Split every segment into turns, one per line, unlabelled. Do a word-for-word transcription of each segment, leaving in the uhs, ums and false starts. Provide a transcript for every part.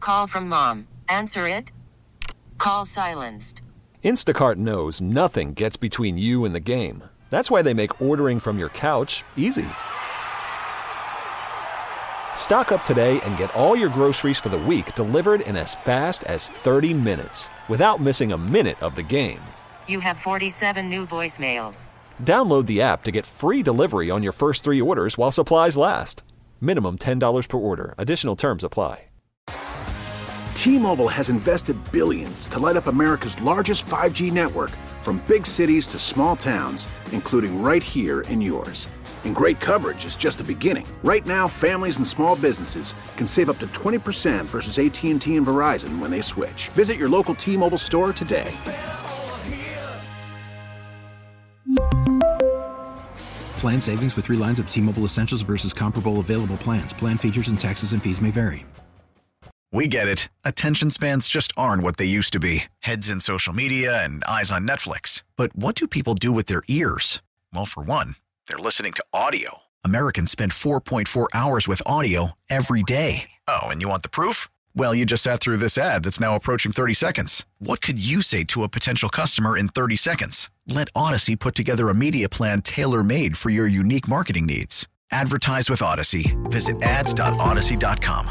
Call from mom. Answer it. Call silenced.
Instacart knows nothing gets between you and the game. That's why they make ordering from your couch easy. Stock up today and get all your groceries for the week delivered in as fast as thirty minutes without missing a minute of the game.
You have forty-seven new voicemails.
Download the app to get free delivery on your first three orders while supplies last. Minimum ten dollars per order. Additional terms apply.
T-Mobile has invested billions to light up America's largest five G network, from big cities to small towns, including right here in yours. And great coverage is just the beginning. Right now, families and small businesses can save up to twenty percent versus A T and T and Verizon when they switch. Visit your local T-Mobile store today.
Plan savings with three lines of T-Mobile Essentials versus comparable available plans. Plan features and taxes and fees may vary.
We get it. Attention spans just aren't what they used to be. Heads in social media and eyes on Netflix. But what do people do with their ears? Well, for one, they're listening to audio. Americans spend four point four hours with audio every day. Oh, and you want the proof? Well, you just sat through this ad that's now approaching thirty seconds. What could you say to a potential customer in thirty seconds? Let Odyssey put together a media plan tailor-made for your unique marketing needs. Advertise with Odyssey. Visit ads dot odyssey dot com.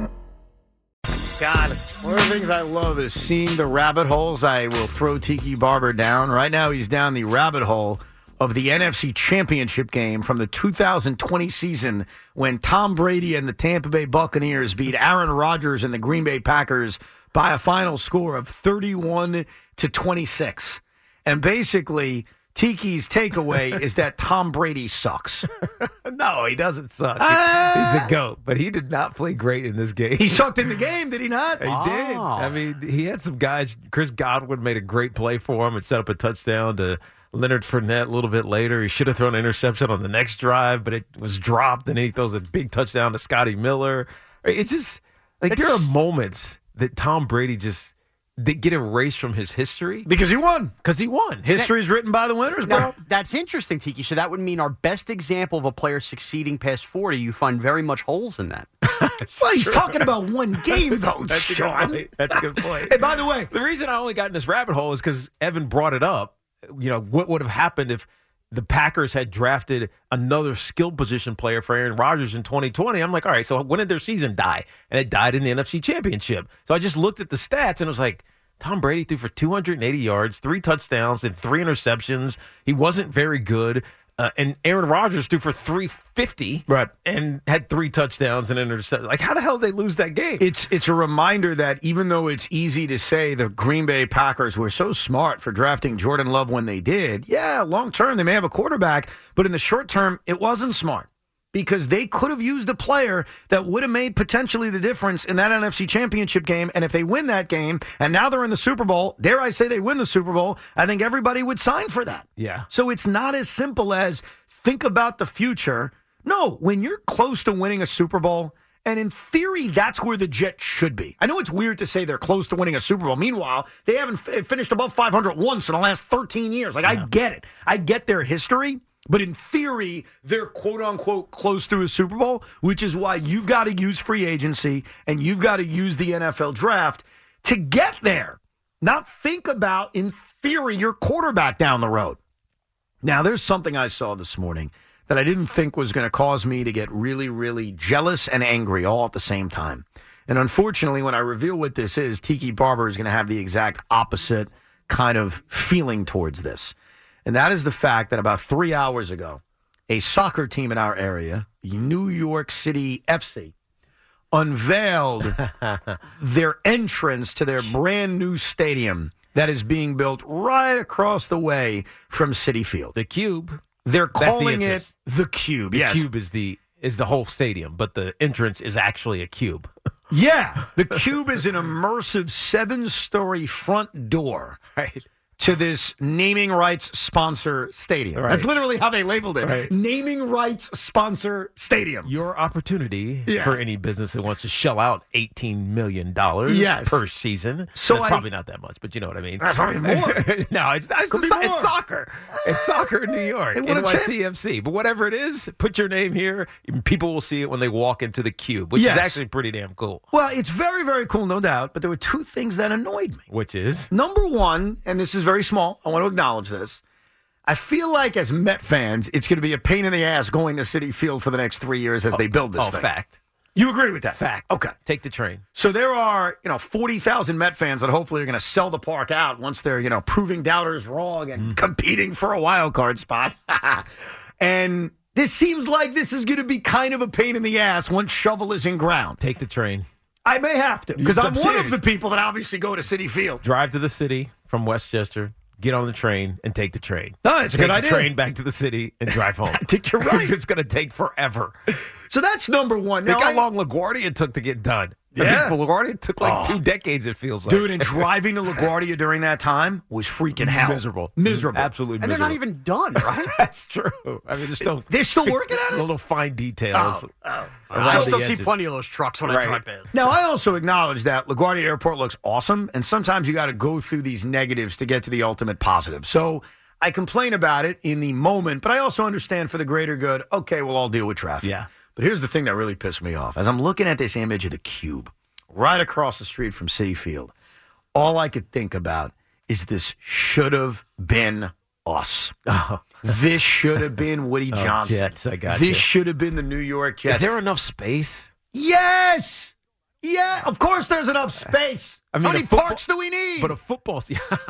God, one of the things I love is seeing the rabbit holes. I will throw Tiki Barber down. Right now, he's down the rabbit hole of the N F C Championship game from the two thousand twenty season when Tom Brady and the Tampa Bay Buccaneers beat Aaron Rodgers and the Green Bay Packers by a final score of thirty-one to twenty-six. And basically, Tiki's takeaway is that Tom Brady sucks.
No, he doesn't suck.
Ah!
He's a GOAT, but he did not play great in this game.
He sucked in the game, did he not?
He oh. did. I mean, he had some guys. Chris Godwin made a great play for him and set up a touchdown to Leonard Fournette a little bit later. He should have thrown an interception on the next drive, but it was dropped, and then he throws a big touchdown to Scotty Miller. It's just like it's, there are moments that Tom Brady just they get erased from his history.
Because he won.
Because he won.
History's written by the winners, bro.
Now, that's interesting, Tiki. So that would mean our best example of a player succeeding past forty, you find very much holes in that.
Well, he's true. talking about one game, though,
that's
Sean.
A good point. That's a good point.
And by the way,
the reason I only got in this rabbit hole is because Evan brought it up. You know, what would have happened if the Packers had drafted another skill position player for Aaron Rodgers in twenty twenty? I'm like, all right, so when did their season die? And it died in the N F C Championship. So I just looked at the stats, and it was like, Tom Brady threw for two hundred eighty yards, three touchdowns, and three interceptions. He wasn't very good. Uh, and Aaron Rodgers threw for three fifty,
right,
and had three touchdowns and an interception. Like, how the hell did they lose that game?
It's it's a reminder that even though it's easy to say the Green Bay Packers were so smart for drafting Jordan Love when they did, yeah, long term they may have a quarterback, but in the short term it wasn't smart. Because they could have used a player that would have made potentially the difference in that N F C Championship game. And if they win that game, and now they're in the Super Bowl, dare I say they win the Super Bowl, I think everybody would sign for that.
Yeah.
So it's not as simple as think about the future. No, when you're close to winning a Super Bowl, and in theory, that's where the Jets should be. I know it's weird to say they're close to winning a Super Bowl. Meanwhile, they haven't f- finished above five hundred once in the last thirteen years. Like, yeah. I get it. I get their history. But in theory, they're quote-unquote close to a Super Bowl, which is why you've got to use free agency and you've got to use the N F L draft to get there. Not think about, in theory, your quarterback down the road. Now, there's something I saw this morning that I didn't think was going to cause me to get really, really jealous and angry all at the same time. And unfortunately, when I reveal what this is, Tiki Barber is going to have the exact opposite kind of feeling towards this. And that is the fact that about three hours ago, a soccer team in our area, New York City F C, unveiled their entrance to their brand new stadium that is being built right across the way from Citi Field.
The Cube.
They're calling
the
it the Cube.
The
yes.
Cube is the is the whole stadium, but the entrance is actually a cube.
Yeah. The Cube is an immersive seven-story front door.
Right.
to this naming rights sponsor stadium.
Right.
That's literally how they labeled it.
Right.
Naming rights sponsor stadium.
Your opportunity
Yeah.
for any business that wants to shell out eighteen million dollars
Yes.
per season.
So
That's
I-
probably not that much, but you know what I mean.
That's probably more.
no, it's, it's,
Could be
it's, it's
more.
soccer. It's soccer in New York.
They won a
N Y C F C. But whatever it is, put your name here. People will see it when they walk into the cube, which
Yes.
is actually pretty damn cool.
Well, it's very, very cool, no doubt. But there were two things that annoyed me.
Which is?
Number one, and this is very small, I want to acknowledge this. I feel like as Met fans, it's going to be a pain in the ass going to Citi Field for the next three years as they build this
Oh,
thing.
fact.
You agree with that?
Fact.
Okay.
Take the train.
So there are, you know, forty thousand Met fans that hopefully are going to sell the park out once they're, you know, proving doubters wrong and competing for a wild card spot. And this seems like this is going to be kind of a pain in the ass once shovel is in ground.
Take the train.
I may have to because
I'm
I'm one of
serious.
the people that obviously go to Citi Field.
Drive to the city from Westchester, get on the train, and take the train.
No, it's a
take
good
the
idea.
train back to the city and drive home.
I think you're right.
'Cause it's going to take forever.
So that's number one.
Think
Now,
how
I-
long LaGuardia took to get done.
Yeah.
I mean, LaGuardia took like
Oh.
two decades, it feels like.
Dude, and driving to LaGuardia during that time was freaking hell.
Miserable.
Miserable.
Absolutely
And they're
miserable.
not even done, right?
That's true. I mean, they're still,
They're still
fix-
working on it?
Little fine details.
Oh, oh.
around
I
the
still see
edges.
plenty of those trucks when I
Right.
drive past.
Now, I also acknowledge that LaGuardia Airport looks awesome, and sometimes you got to go through these negatives to get to the ultimate positive. So I complain about it in the moment, but I also understand for the greater good, okay, we'll all deal with traffic.
Yeah.
But here's the thing that really pissed me off. As I'm looking at this image of the cube right across the street from Citi Field, all I could think about is this should have been us. This should have been Woody
Oh,
Johnson.
Jets, I got
This
you.
should have been the New York Jets.
Is there enough space?
Yes! Yeah, of course there's enough space.
I mean,
How
a
many
football-
parks do we need?
But a football,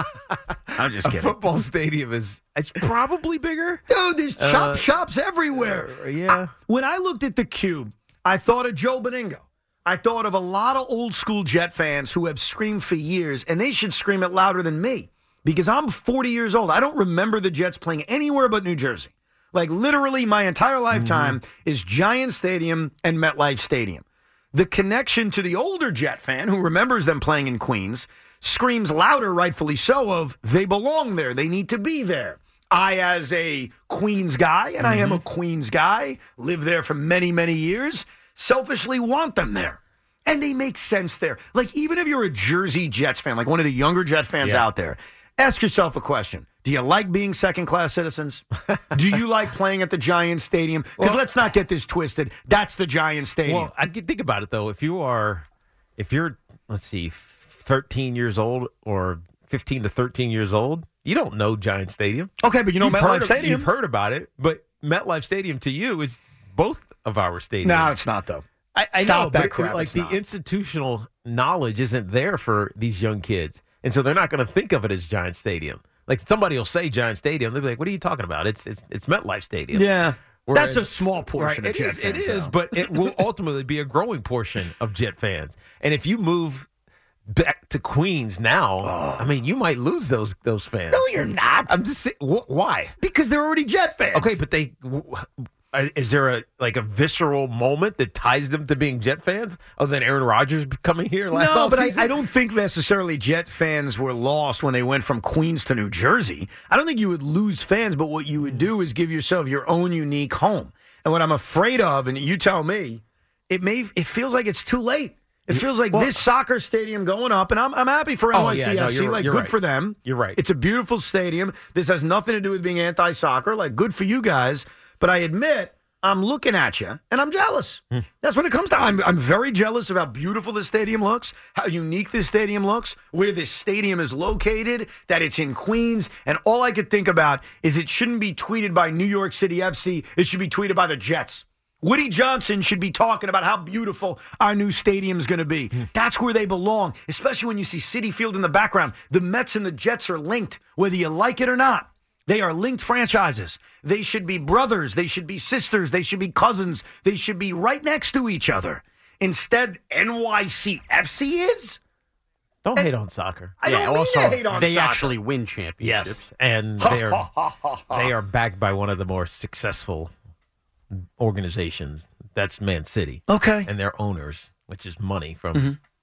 I'm just
a
kidding.
football stadium is it's probably bigger.
Dude, there's chop
Uh,
shops everywhere.
uh, yeah.
When I looked at the cube, I thought of Joe Beningo. I thought of a lot of old school Jet fans who have screamed for years, and they should scream it louder than me because I'm forty years old. I don't remember the Jets playing anywhere but New Jersey. Like literally my entire lifetime is Giant Stadium and MetLife Stadium. The connection to the older Jet fan who remembers them playing in Queens screams louder, rightfully so, of they belong there. They need to be there. I, as a Queens guy, and I am a Queens guy, live there for many, many years, selfishly want them there. And they make sense there. Like, even if you're a Jersey Jets fan, like one of the younger Jet fans
Yeah.
out there, ask yourself a question. Do you like being second-class citizens? Do you like playing at the Giant Stadium? Because
Well-
let's not get this twisted. That's the Giant Stadium.
Well, I could think about it though. If you are, if you're, let's see, thirteen years old or fifteen to thirteen years old, you don't know Giant Stadium.
okay, but you know
You've
MetLife
heard of-
Stadium?
You've heard about it, but MetLife Stadium to you is both of our stadiums.
No, it's not, though.
I, I
Stop
know,
that
but it-
crap,
like
it's
the
not.
institutional knowledge isn't there for these young kids, and so they're not going to think of it as Giant Stadium. Like somebody will say Giant Stadium, they'll be like, "What are you talking about? It's it's it's MetLife Stadium."
Yeah.
Whereas-
That's a small portion
Right,
of
it
Jet
is,
fans,
It is,
though.
but it will ultimately be a growing portion of Jet fans. And if you move back to Queens now, I mean, you might lose those those fans.
No, you're not.
I'm just saying, wh- why?
Because they're already Jet fans.
Okay, but they w- uh, is there a like a visceral moment that ties them to being Jet fans other than Aaron Rodgers coming here last
No, but I,
offseason?
I don't think necessarily Jet fans were lost when they went from Queens to New Jersey. I don't think you would lose fans, but what you would do is give yourself your own unique home. And what I'm afraid of, and you tell me, it may it feels like it's too late. It feels like
Well-
this soccer stadium going up, and I'm I'm happy for
Oh,
N Y C F C.
yeah, no, you're-
like
you're
good
right.
for them.
You're right.
It's a beautiful stadium. This has nothing to do with being anti-soccer. Like good for you guys, but I admit I'm looking at you and I'm jealous.
Hmm.
That's what it comes to. I'm I'm very jealous of how beautiful this stadium looks, how unique this stadium looks, where this stadium is located, that it's in Queens, and all I could think about is it shouldn't be tweeted by New York City F C. It should be tweeted by the Jets. Woody Johnson should be talking about how beautiful our new stadium's going to be. That's where they belong, especially when you see Citi Field in the background. The Mets and the Jets are linked, whether you like it or not. They are linked franchises. They should be brothers. They should be sisters. They should be cousins. They should be right next to each other. Instead, N Y C F C is?
Don't hate on soccer.
I
yeah,
don't mean
also,
to hate on
they
soccer.
actually win championships.
Yes, and they are they are backed by one of the more successful organizations. That's Man City.
Okay.
And their owners, which is money from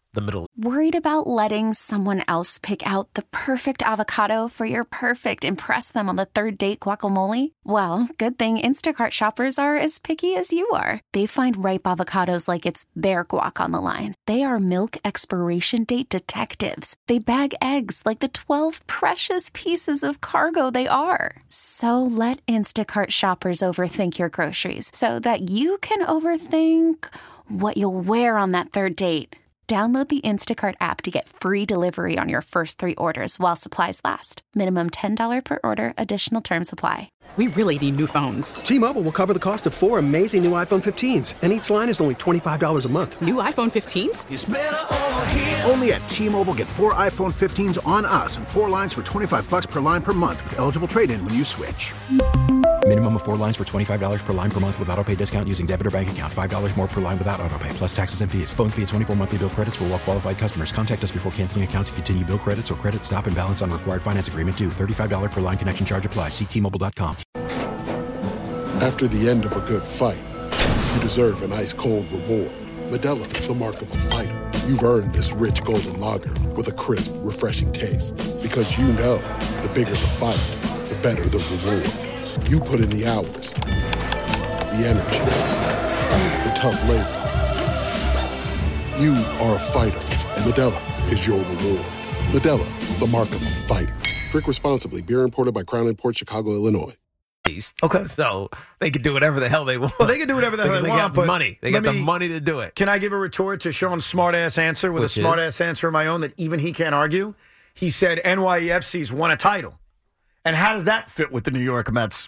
the middle.
Worried about letting someone else pick out the perfect avocado for your perfect impress them on the third date guacamole? Well, good thing Instacart shoppers are as picky as you are. They find ripe avocados like it's their guac on the line. They are milk expiration date detectives. They bag eggs like the twelve precious pieces of cargo they are. So let Instacart shoppers overthink your groceries so that you can overthink what you'll wear on that third date. Download the Instacart app to get free delivery on your first three orders while supplies last. Minimum ten dollars per order. Additional terms apply.
We really need new phones.
T-Mobile will cover the cost of four amazing new iPhone fifteens, and each line is only twenty-five dollars a month.
New iPhone fifteens?
It's better over here. Only at T-Mobile, get four iPhone fifteens on us and four lines for twenty-five bucks per line per month with eligible trade-in when you switch.
Minimum of four lines for twenty-five dollars per line per month with autopay discount using debit or bank account. five dollars more per line without autopay, plus taxes and fees. Phone fee at twenty-four monthly bill credits for well-qualified customers. Contact us before canceling account to continue bill credits or credit stop and balance on required finance agreement due. thirty-five dollars per line connection charge applies. See T Mobile dot com.
After the end of a good fight, you deserve an ice-cold reward. Modelo is the mark of a fighter. You've earned this rich golden lager with a crisp, refreshing taste. Because you know, the bigger the fight, the better the reward. You put in the hours, the energy, the tough labor. You are a fighter, and Modelo is your reward. Modelo, the mark of a fighter. Drink responsibly. Beer imported by Crown Imports, Chicago, Illinois.
Okay.
So they can do whatever the hell they want.
Well, they can do whatever the hell they,
they
want,
got
but
money. They
let
got the
me-
money to do it.
Can I give a retort to Sean's smart-ass answer with
Which
a
is?
smart-ass answer of my own that even he can't argue? He said N Y E F C's won a title. And how does that fit with the New York Mets?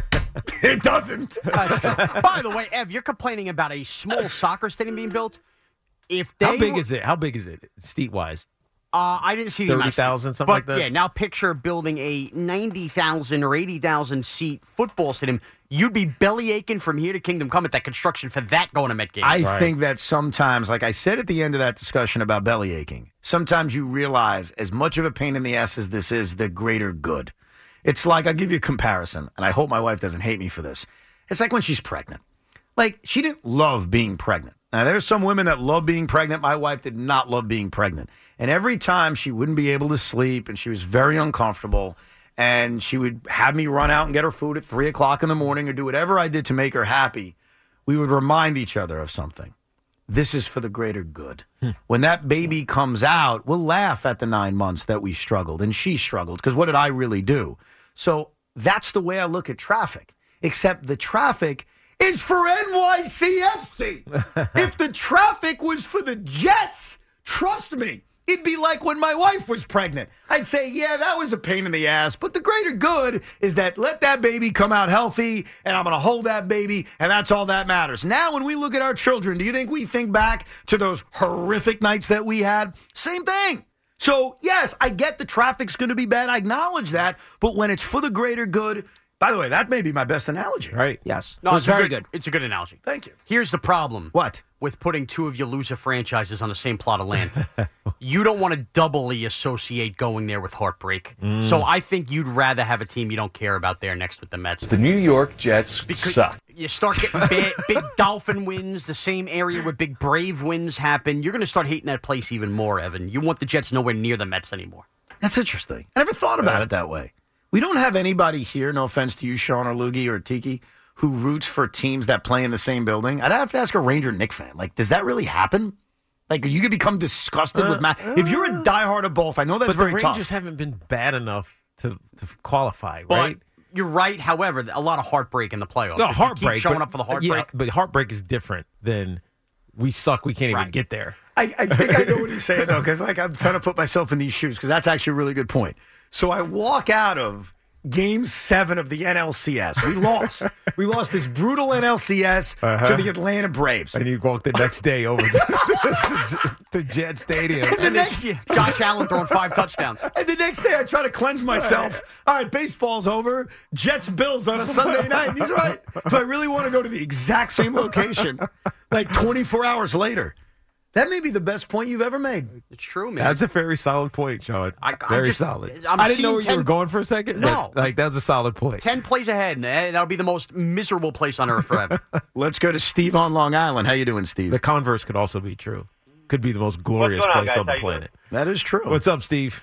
It doesn't.
That's true. By the way, Ev, you're complaining about a small soccer stadium being built. If they
How big
were-
is it? How big is it, seat-wise?
Uh, I didn't see the amount of
thirty thousand,
seats.
something
But,
like that?
Yeah, now picture building a ninety thousand or eighty thousand seat football stadium. You'd be belly aching from here to Kingdom Come at that construction for that going to Met game.
I think that sometimes, like I said at the end of that discussion about belly aching, sometimes you realize as much of a pain in the ass as this is, the greater good. It's like, I'll give you a comparison, and I hope my wife doesn't hate me for this. It's like when she's pregnant. Like, she didn't love being pregnant. Now, there's some women that love being pregnant. My wife did not love being pregnant. And every time she wouldn't be able to sleep, and she was very uncomfortable, and she would have me run out and get her food at three o'clock in the morning or do whatever I did to make her happy, we would remind each other of something. This is for the greater good. Hmm. When that baby comes out, we'll laugh at the nine months that we struggled, and she struggled, because what did I really do? So that's the way I look at traffic, except the traffic is for N Y C F C. If the traffic was for the Jets, trust me, it'd be like when my wife was pregnant. I'd say, yeah, that was a pain in the ass, but the greater good is that let that baby come out healthy, and I'm going to hold that baby, and that's all that matters. Now, when we look at our children, do you think we think back to those horrific nights that we had? Same thing. So, yes, I get the traffic's going to be bad. I acknowledge that. But when it's for the greater good, by the way, that may be my best analogy.
Right.
Yes.
No,
It
it's
was
very good. It's a good analogy.
Thank you.
Here's the problem.
What?
With putting two of your loser franchises on the same plot of land. You don't want to doubly associate going there with heartbreak.
Mm.
So I think you'd rather have a team you don't care about there next with the Mets.
The New York Jets
Because
suck.
You start getting bad, big Dolphin wins, the same area where big Brave wins happen. You're going to start hating that place even more, Evan. You want the Jets nowhere near the Mets anymore.
That's interesting. I never thought about it that way. We don't have anybody here, no offense to you, Sean or Loogie or Tiki, who roots for teams that play in the same building. I'd have to ask a Ranger Knick fan. Like, does that really happen? Like, you could become disgusted
Uh,
with Matt. If you're a diehard of both, I know that's
but
very
the
tough.
Rangers haven't been bad enough to, to qualify,
But
right?
you're right. However, a lot of heartbreak in the playoffs.
No,
If you
heartbreak.
keep showing
but-
up for the heartbreak.
Yeah, but heartbreak is different than we suck, we can't even
Right.
get there.
I, I think I know what he's saying, though, because like, I'm trying to put myself in these shoes, because that's actually a really good point. So I walk out of Game seven of the N L C S. We lost. We lost this brutal N L C S
Uh-huh.
to the Atlanta Braves.
And you walk the next day over to, to, to Jet Stadium.
And the next,
Josh Allen throwing five touchdowns.
And the next day, I try to cleanse myself. All right, baseball's over. Jets Bills on a Sunday night. He's right. Do I really want to go to the exact same location like twenty-four hours later? That may be the best point you've ever made.
It's true, man.
That's a very solid point, Sean.
I- I
very
just-
solid.
I'm
I didn't know
seeing
where
ten
you were going for a second.
No.
but, like, that was a solid point.
Ten plays ahead, and that'll be the most miserable place on earth forever.
Let's go to Steve on Long Island. How you doing, Steve?
The converse could also be true. could be the most glorious
What's going on,
place
guys?
on the
How you
planet.
That is true.
What's up, Steve?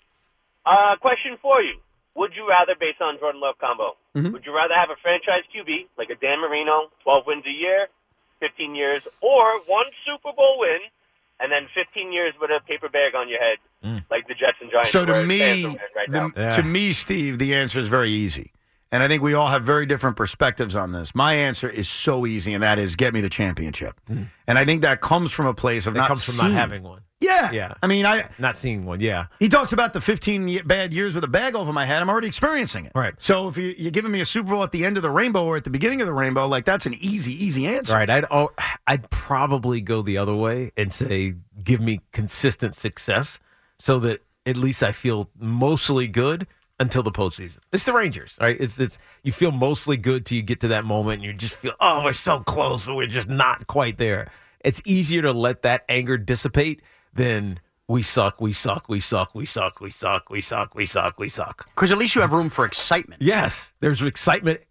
Uh, question for you. Would you rather, based on Jordan Love combo,
Mhm.
would you rather have a franchise Q B, like a Dan Marino, twelve wins a year, fifteen years, or one Super Bowl win, and then fifteen years with a paper bag on your head,
Mm.
like the Jets and Giants?
So to
where fans
me,
are right
the-
now?
to me, Steve, the answer is very easy. And I think we all have very different perspectives on this. My answer is so easy, and that is get me the championship.
Mm.
And I think that comes from a place of
That
not
comes from
seeing.
not having one.
Yeah.
Yeah.
I mean, I
Not seeing one, yeah.
he talks about the fifteen ye- bad years with a bag over my head. I'm already experiencing it.
Right.
So if you, you're giving me a Super Bowl at the end of the rainbow or at the beginning of the rainbow, like that's an easy, easy answer.
Right. I'd oh, I'd probably go the other way and say give me consistent success so that at least I feel mostly good until the postseason. It's the Rangers, right? It's it's you feel mostly good till you get to that moment and you just feel, oh, we're so close, but we're just not quite there. It's easier to let that anger dissipate than we suck, we suck, we suck, we suck, we suck, we suck, we suck, we suck.
Because at least you have room for excitement.
Yes, there's excitement,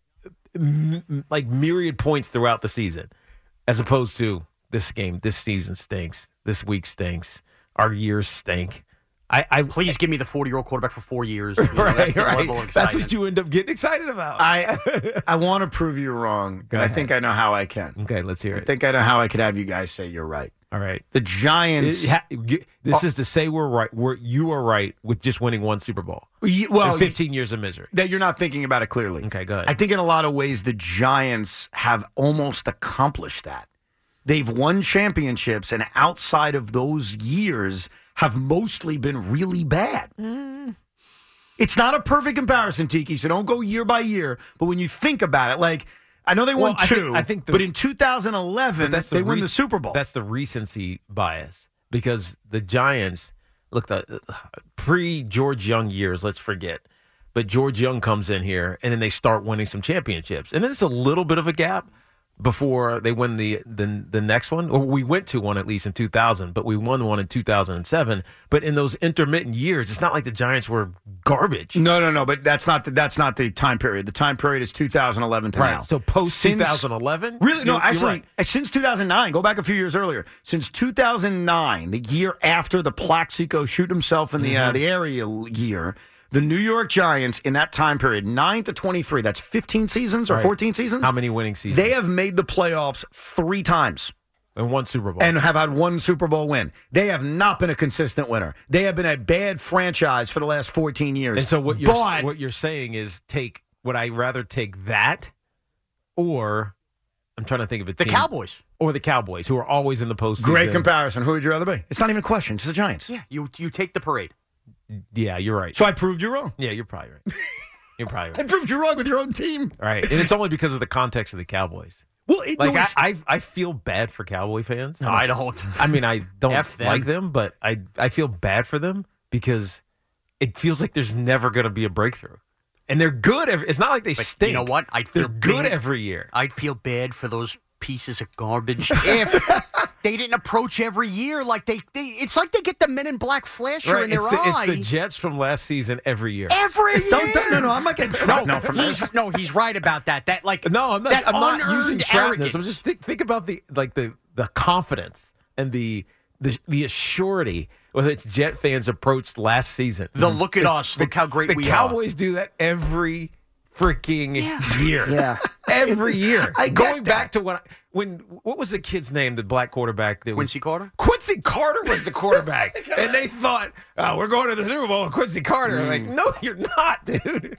m- like myriad points throughout the season, as opposed to this game, this season stinks, this week stinks, our years stink. I, I
Please give me the forty-year-old quarterback for four years. You know,
right,
that's the
right.
level of
That's
excitement.
what you end up getting excited about.
I I want to prove you wrong, and I
ahead.
think I know how I can.
Okay, let's hear
I
it.
think I know how I could have you guys say you're right.
All right.
The Giants.
It ha- you- this is to say we're right. We're, you are right with just winning one Super Bowl.
Ye- well,
And fifteen years of misery.
That you're not thinking about it clearly.
Okay, go ahead.
I think in a lot of ways the Giants have almost accomplished that. They've won championships, and outside of those years, have mostly been really bad.
Mm.
It's not a perfect comparison, Tiki, so don't go year by year. But when you think about it, like I know they
Well,
won
I think-
two,
I think the-
but in two thousand eleven,
But that's the
they win
rec-
the Super Bowl.
That's the recency bias because the Giants, look, the pre George Young years, let's forget. But George Young comes in here, and then they start winning some championships. And then it's a little bit of a gap before they win the, the the next one. Or we went to one at least in two thousand, but we won one in two thousand seven. But in those intermittent years, it's not like the Giants were garbage.
No, no, no. But that's not the, that's not the time period. The time period is two thousand eleven to
Right.
now.
So post
Since-
twenty eleven?
Really? No,
You're- you're
actually,
right.
uh, since two thousand nine, go back a few years earlier. Since two thousand nine, the year after the Plaxico shoot himself in the uh,
Mhm.
the area year, the New York Giants in that time period, nine to twenty-three, that's fifteen seasons or
Right.
fourteen seasons?
How many winning seasons?
They have made the playoffs three times.
And one Super Bowl.
And have had one Super Bowl win. They have not been a consistent winner. They have been a bad franchise for the last fourteen years.
And so what you're
But-
what you're saying is take would I rather take that or I'm trying to think of a
The
team.
Cowboys.
Or the Cowboys, who are always in the postseason.
Great comparison. Who would you rather be? It's not even a question. It's the Giants.
Yeah, you you take the parade.
Yeah, you're right.
So I proved you wrong.
Yeah, you're probably right. You're probably
I
right.
proved you wrong with your own team.
Right. And it's only because of the context of the Cowboys.
Well, it,
Like
no,
I,
it's-
I I feel bad for Cowboy fans.
No, I don't.
I mean, I don't
F them.
like them, but I I feel bad for them because it feels like there's never going to be a breakthrough. And they're good. Every, it's not like they
But
stink.
you know what? I'd
They're
feel
good
bad-
every year.
I'd feel bad for those pieces of garbage if they didn't approach every year like they, they it's like they get the Men in Black flasher
Right,
in their
it's, the,
eye.
it's the Jets from last season every year.
Every year.
Don't, don't, no, no, I'm not getting
No,
shrapnel from
he's,
this.
no, he's right about that. That like
No, I'm not.
that
I'm not
unearned
using shrapnel.
arrogance.
I'm just think, think about the like the the confidence and the the the assurity with which Jet fans approached last season.
The look at us, look how great
the
we
Cowboys do that every freaking year.
Yeah.
Every year.
I get
Going
that.
back to when I, when what was the kid's name? The black quarterback. That was,
Quincy Carter?
Quincy Carter was the quarterback, and they thought, "Oh, we're going to the Super Bowl with Quincy Carter." I'm like, no, you're not, dude.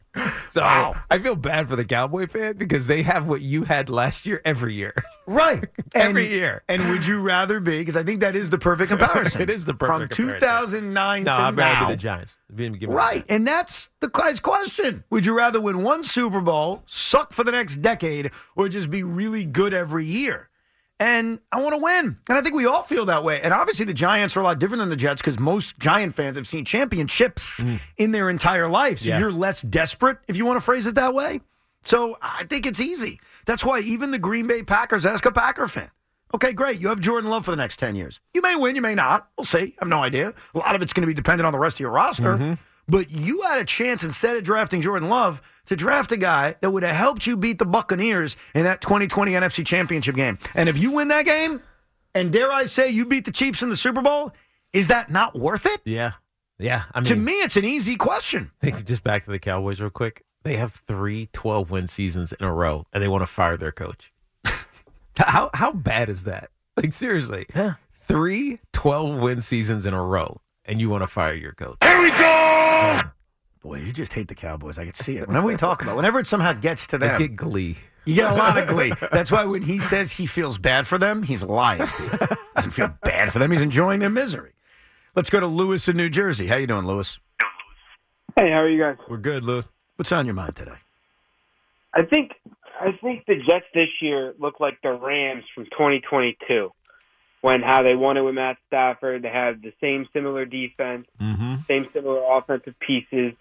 So
Wow.
I feel bad for the Cowboy fan because they have what you had last year every year.
Right.
Every
And-
year.
And would you rather be, because I think that is the perfect comparison.
It is the perfect
From
comparison.
two thousand nine
No,
to
I'd rather
now.
be the Giants. Give me- give me
Right.
the
And that's the guy's question. Would you rather win one Super Bowl, suck for the next decade, or just be really good every year? And I want to win. And I think we all feel that way. And obviously the Giants are a lot different than the Jets because most Giant fans have seen championships in their entire life. So
Yeah.
you're less desperate, if you want to phrase it that way. So I think it's easy. That's why even the Green Bay Packers ask a Packer fan. Okay, great. You have Jordan Love for the next ten years. You may win, you may not. We'll see. I have no idea. A lot of it's going to be dependent on the rest of your roster.
Mm-hmm.
But you had a chance, instead of drafting Jordan Love, to draft a guy that would have helped you beat the Buccaneers in that twenty twenty N F C Championship game. And if you win that game, and dare I say you beat the Chiefs in the Super Bowl, is that not worth it?
Yeah. Yeah. I mean,
to me, it's an easy question.
Think just back to the Cowboys real quick. They have three twelve-win seasons in a row, and they want to fire their coach. how how bad is that? Like, seriously.
Yeah.
Three twelve-win seasons in a row, and you want to fire your coach.
Here we go! Yeah. Boy, you just hate the Cowboys. I can see it. Whenever we talk about it, whenever it somehow gets to them.
I get glee.
You get a lot of glee. That's why when he says he feels bad for them, he's lying to you. Doesn't feel bad for them. He's enjoying their misery. Let's go to Lewis in New Jersey. How you doing, Lewis?
Hey, how are you guys?
We're good, Lewis.
What's on your mind today?
I think I think the Jets this year look like the Rams from twenty twenty-two, when how they won it with Matt Stafford. They had the same similar defense,
mm-hmm.
same similar offensive pieces.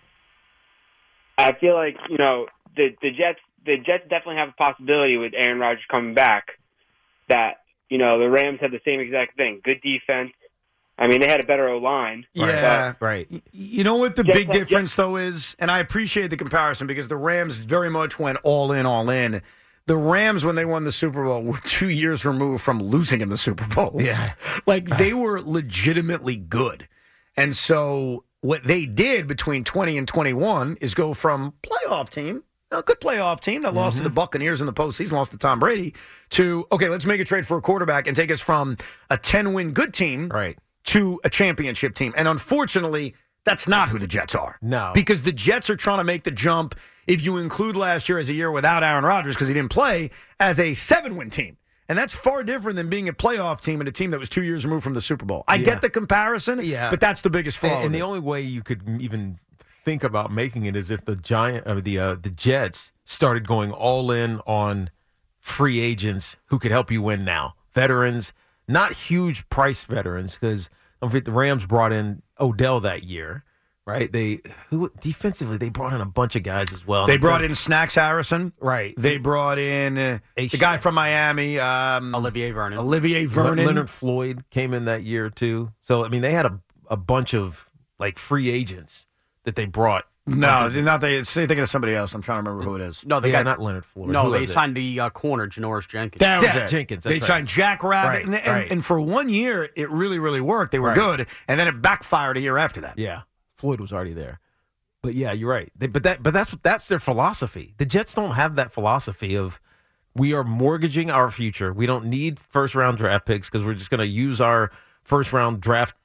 I feel like, you know, the the Jets the Jets definitely have a possibility with Aaron Rodgers coming back that, you know, the Rams had the same exact thing. Good defense. I mean, they had a better O-line.
Yeah.
But
right.
You know what the
Jets
big
have-
difference,
Jets-
though, is? And I appreciate the comparison because the Rams very much went all in, all in. The Rams, when they won the Super Bowl, were two years removed from losing in the Super Bowl.
Yeah.
Like, they were legitimately good. And so what they did between twenty and twenty-one is go from playoff team, a good playoff team that lost to the Buccaneers in the postseason, lost to Tom Brady, to, okay, let's make a trade for a quarterback and take us from a ten-win good team
right.
to a championship team. And unfortunately, that's not who the Jets are.
No.
Because the Jets are trying to make the jump, if you include last year as a year without Aaron Rodgers because he didn't play, as a seven-win team. And that's far different than being a playoff team and a team that was two years removed from the Super Bowl. I
Yeah.
get the comparison,
Yeah.
but that's the biggest flaw.
And, and
with
the
it.
only way you could even think about making it is if the giant or the uh, the Jets started going all in on free agents who could help you win now. Veterans, not huge price veterans, because don't forget the Rams brought in Odell that year, right? They who defensively they brought in a bunch of guys as well.
They brought in Snacks Harrison.
Right.
They brought in uh, the guy from Miami, um,
Olivier Vernon.
Olivier Vernon.
Leonard Floyd came in that year too. So I mean, they had a a bunch of like free agents that they brought.
No, not they. Say thinking of somebody else. I'm trying to remember who it is.
No, they
yeah,
got
not Leonard Floyd.
No,
Who
they
was it?
signed the uh, corner, Janoris Jenkins.
That was
Yeah,
it.
Jenkins,
They
that's
signed
right.
Jack Rabbit,
Right,
and, and,
right.
and for one year, it really, really worked. They were
Right.
good, and then it backfired a year after that.
Yeah, Floyd was already there. But yeah, you're right. They, but that, but that's that's their philosophy. The Jets don't have that philosophy of we are mortgaging our future. We don't need first round draft picks because we're just going to use our first round draft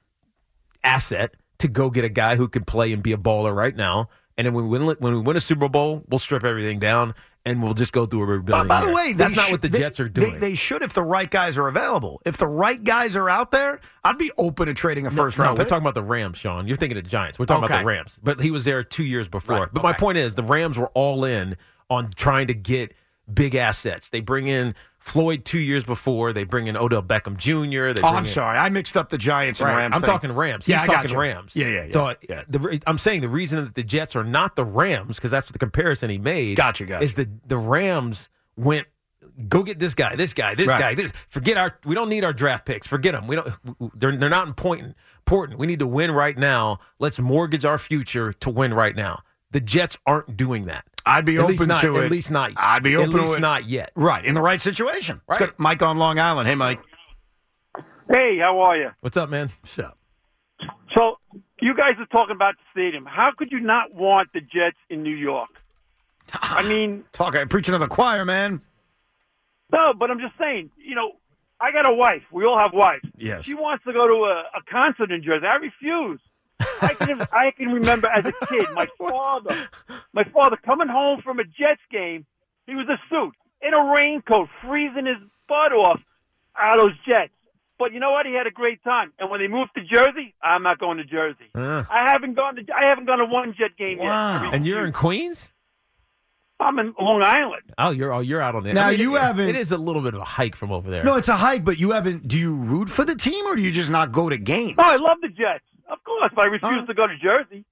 asset to go get a guy who can play and be a baller right now. And then when we win, when we win a Super Bowl, we'll strip everything down and we'll just go through a rebuilding.
By the
year.
way,
that's
they
not
sh-
what the
they-
Jets are
they-
doing.
They, should if the right guys are available. If the right guys are out there, I'd be open to trading a first
no,
round.
we're
pick.
talking about the Rams, Sean. You're thinking of the Giants. We're talking about
Okay.
the Rams. But he was there two years before.
Right,
But my
okay.
point is, the Rams were all in on trying to get big assets. They bring in Floyd two years before. They bring in Odell Beckham Junior They
Oh,
bring
I'm
in,
sorry, I mixed up the Giants and
Right.
Rams.
I'm
thing.
talking Rams. He's
Yeah, I got
talking
you.
Rams.
Yeah, yeah, yeah.
So uh,
yeah.
the, I'm saying the reason that the Jets are not the Rams, because that's the comparison he made.
Gotcha, gotcha.
Is the the Rams went. Go get this guy, this guy, this
Right.
guy. This. Forget our. We don't need our draft picks. Forget them. We don't. They're they're not important. Important. We need to win right now. Let's mortgage our future to win right now. The Jets aren't doing that.
I'd be
At
open
least not,
to it.
At least not.
I'd be open
At least
to it.
not yet.
Right, in the right situation.
Right.
Let's go to Mike on Long Island. Hey, Mike.
Hey, how are you?
What's up, man?
What's up?
So, you guys are talking about the stadium. How could you not want the Jets in New York? I mean,
Talk. I preach another choir, man.
no, but I'm just saying, you know, I got a wife. We all have wives.
Yes.
She wants to go to a, a concert in Jersey. I refuse. I can I can remember as a kid, my father, my father coming home from a Jets game. He was a suit in a raincoat, freezing his butt off out of those Jets. But you know what? He had a great time. And when they moved to Jersey, I'm not going to Jersey.
Uh.
I haven't gone to I haven't gone to one Jet game
Wow.
yet.
And you're in Queens?
I'm in Long Island.
Oh, you're oh, you're out on the.
Now,
I mean,
you
it-
haven't-
It is a little bit of a hike from over there.
No, it's a hike, but you haven't. Do you root for the team or do you just not go to games?
Oh, I love the Jets. Of course, but I refuse to go to Jersey.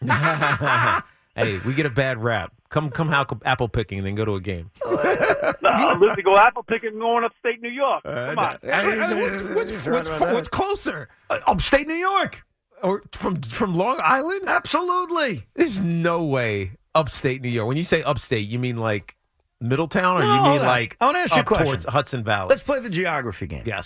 Hey, we get a bad rap. Come, come, apple, apple picking, and then go to a game.
No, I'm literally go apple picking going upstate New York. Come on.
what's, what's, what's, what's closer?
Uh, upstate New York.
Or from from Long Island?
Absolutely.
There's no way upstate New York. When you say upstate, you mean like Middletown, or
No,
you
hold
mean
on.
like
I wanna ask you a
up
question.
towards Hudson Valley?
Let's play the geography game.
Yes.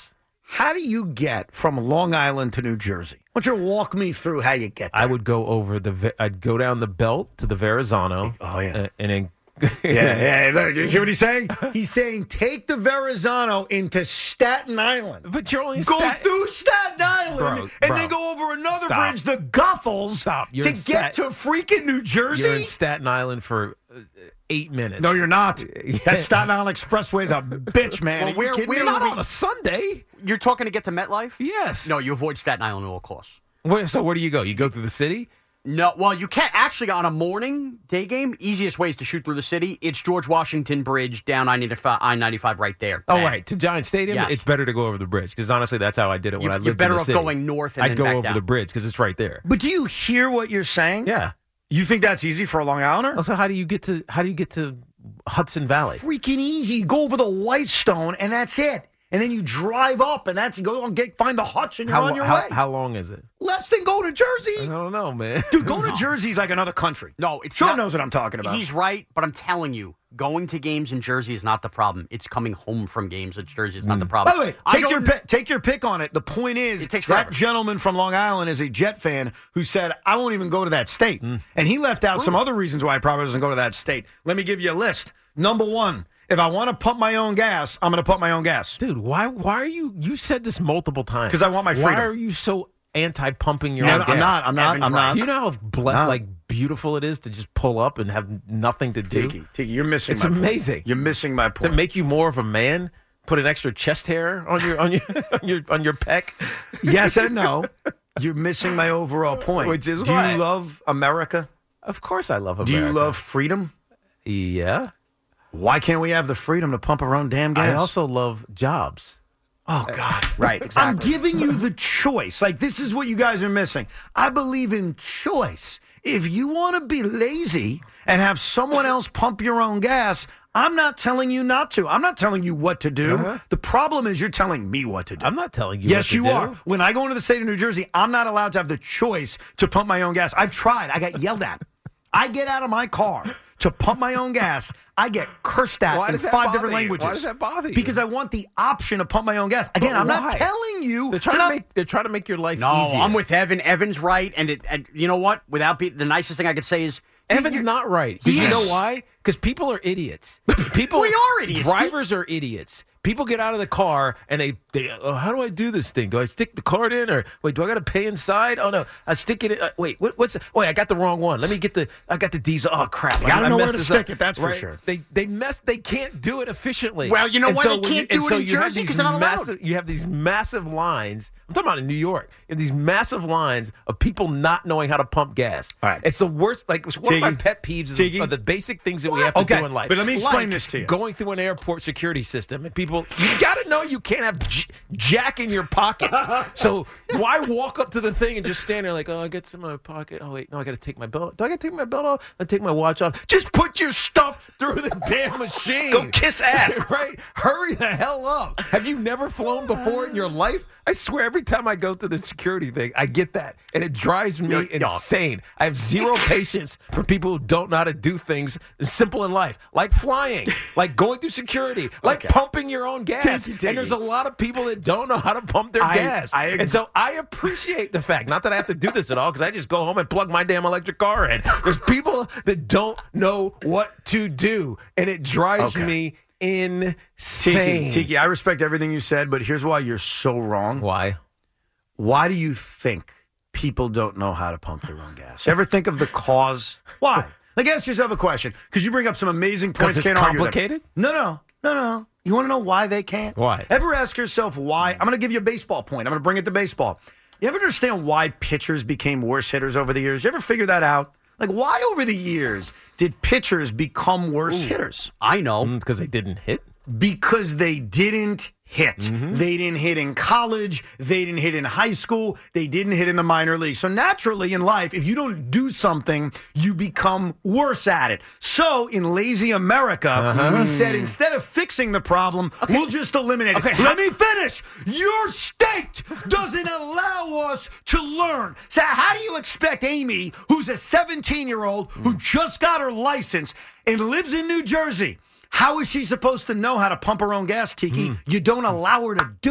How do you get from Long Island to New Jersey? I want you to walk me through how you get there.
I would go over the. Ve- I'd go down the belt to the Verrazano.
Oh yeah,
uh, and then.
yeah, yeah. You hear what he's saying? He's saying take the Verrazano into Staten Island.
But you're only
go
Stat-
through Staten Island
Bro,
and
bro.
then go over another
Stop.
bridge, the Guffels,
Stop. You're
to
in
get
Stat-
to freaking New Jersey.
You're in Staten Island for uh, eight minutes.
No, you're not. That Staten Island Expressway is a bitch, man.
Well,
Are you
where-
kidding
where
me?
Not on a Sunday.
You're talking to get to MetLife?
Yes.
No, you avoid Staten Island at all costs.
Where, so where do you go? You go through the city?
No, well, you can't actually on a morning day game. Easiest way is to shoot through the city. It's George Washington Bridge down I ninety-five right there.
Oh,
Bang.
right. To Giant Stadium,
Yes.
it's better to go over the bridge because honestly, that's how I did it when
You-
I
you're
lived
better
in the
off
city.
going north and
I'd
then
go
back
over
down.
the bridge because it's right there.
But do you hear what you're saying?
Yeah.
You think that's easy for a Long Islander?
Also, how do you get to how do you get to Hudson Valley?
Freaking easy. You go over the Whitestone, and that's it. And then you drive up, and that's go and get find the Hutch, and you're
How,
on your
how,
way.
how long is it?
Less than go to Jersey.
I don't know, man.
Dude, go to Jersey is like another country.
No, it's
Sean
not-
knows what I'm talking about.
He's right, but I'm telling you, going to games in Jersey is not the problem. It's coming home from games in Jersey. It's not the problem.
By the way,
I
take
don't-
your pick, take your pick on it. The point is,
It takes
that
forever.
gentleman from Long Island is a Jet fan who said, "I won't even go to that state,"
Mm.
and he left out some other reasons why he probably doesn't go to that state. Let me give you a list. Number one, if I want to pump my own gas, I'm going to pump my own gas.
Dude, why why are you you said this multiple times?
'Cause I want my freedom.
Why are you so anti-pumping your
No,
own
no,
gas?
I'm not. I'm not.
Evan's
I'm
right.
not.
Do you know how ble-
No.
like beautiful it is to just pull up and have nothing to do?
Tiki, Tiki, you're missing.
It's
my point.
amazing.
You're missing my
Does it
point.
make you more of a man? Put an extra chest hair on your on your on your on your pec?
Yes and no. You're missing my overall point.
Which is
Do
what?
you love America?
Of course, I love
Do
America.
you love freedom?
Yeah.
Why can't we have the freedom to pump our own damn gas?
I also love jobs.
Oh, God.
Right, exactly.
I'm giving you the choice. Like, this is what you guys are missing. I believe in choice. If you want to be lazy and have someone else pump your own gas, I'm not telling you not to. I'm not telling you what to do.
Uh-huh.
The problem is you're telling me what to do.
I'm not telling you.
Yes,
what to
you
do.
are. When I go into the state of New Jersey, I'm not allowed to have the choice to pump my own gas. I've tried. I got yelled at. I get out of my car to pump my own gas. I get cursed at
Why
in
does that
five
bother
different
you?
languages.
Why does that bother you?
Because I want the option to pump my own gas. Again,
But
I'm not
why?
telling you.
They're
to
trying to
not-
make they're trying to make your life
No,
easier.
I'm with Evan. Evan's right, and it. And you know what? Without be, the nicest thing I could say is
Evan's
you're-
not right.
He
you
is.
know why? Because people are idiots. People
We are idiots.
Drivers are idiots. People get out of the car and they, they oh, how do I do this thing? Do I stick the card in or wait? Do I got to pay inside? Oh no, I stick it. in. Uh, wait, what, what's? Wait, I got the wrong one. Let me get the. I got the diesel. Oh crap!
You gotta
I
know where
messed
to
this
stick
up.
it, that's for
Right?
sure.
They they mess. They can't do it efficiently.
Well, you know
And
why
so
they
when
can't
you,
do
and
it
so
in
you have
Jersey?
these
'Cause they're not allowed.
massive- You have these massive lines. I'm talking about in New York. You have these massive lines of people not knowing how to pump gas.
All right.
It's the worst. Like one of my
Tiki.
pet peeves is
Tiki.
are the basic things that we
What?
have to
Okay,
do in life.
but let me explain
Like
this to you.
Going through an airport security system and people, you got to know you can't have j- jack in your pockets. So why walk up to the thing and just stand there like, oh, I got some in my pocket. Oh wait, no, I got to take my belt. Do I got to take my belt off? I take my watch off. Just put your stuff through the damn machine.
Go kiss ass.
Right? Hurry the hell up. Have you never flown before in your life? I swear every time I go to the security thing, I get that. And it drives me
You're-
insane. I have zero patience for people who don't know how to do things simple in life, like flying, like going through security, like
Okay.
pumping your own gas.
Tiki, tiki.
And there's a lot of people that don't know how to pump their
I-
gas.
I agree.
And so I appreciate the fact, not that I have to do this at all, because I just go home and plug my damn electric car in. There's people that don't know what to do, and it drives
Okay.
me
Tiki,
insane.
Tiki, I respect everything you said, but here's why you're so wrong.
Why?
Why do you think people don't know how to pump their own gas? Ever think of the cause? Why? Like, ask yourself a question, because you bring up some amazing points.
Because it's
Can't argue with them.
complicated?
No, no, no, no. You want to know why they can't?
Why?
Ever ask yourself why? I'm going to give you a baseball point. I'm going to bring it to baseball. You ever understand why pitchers became worse hitters over the years? You ever figure that out? Like, why over the years did pitchers become worse hitters?
I know.
Because they didn't hit?
Because they didn't hit. They didn't hit in college. They didn't hit in high school. They didn't hit in the minor leagues. So naturally in life, if you don't do something, you become worse at it. So in lazy America,
Uh-huh.
we said instead of fixing the problem, we'll just eliminate it.
Okay,
Let me finish. Your state doesn't allow us to learn. So how do you expect Amy, who's a seventeen-year-old who just got her license and lives in New Jersey, how is she supposed to know how to pump her own gas, Tiki? You don't allow her to do it.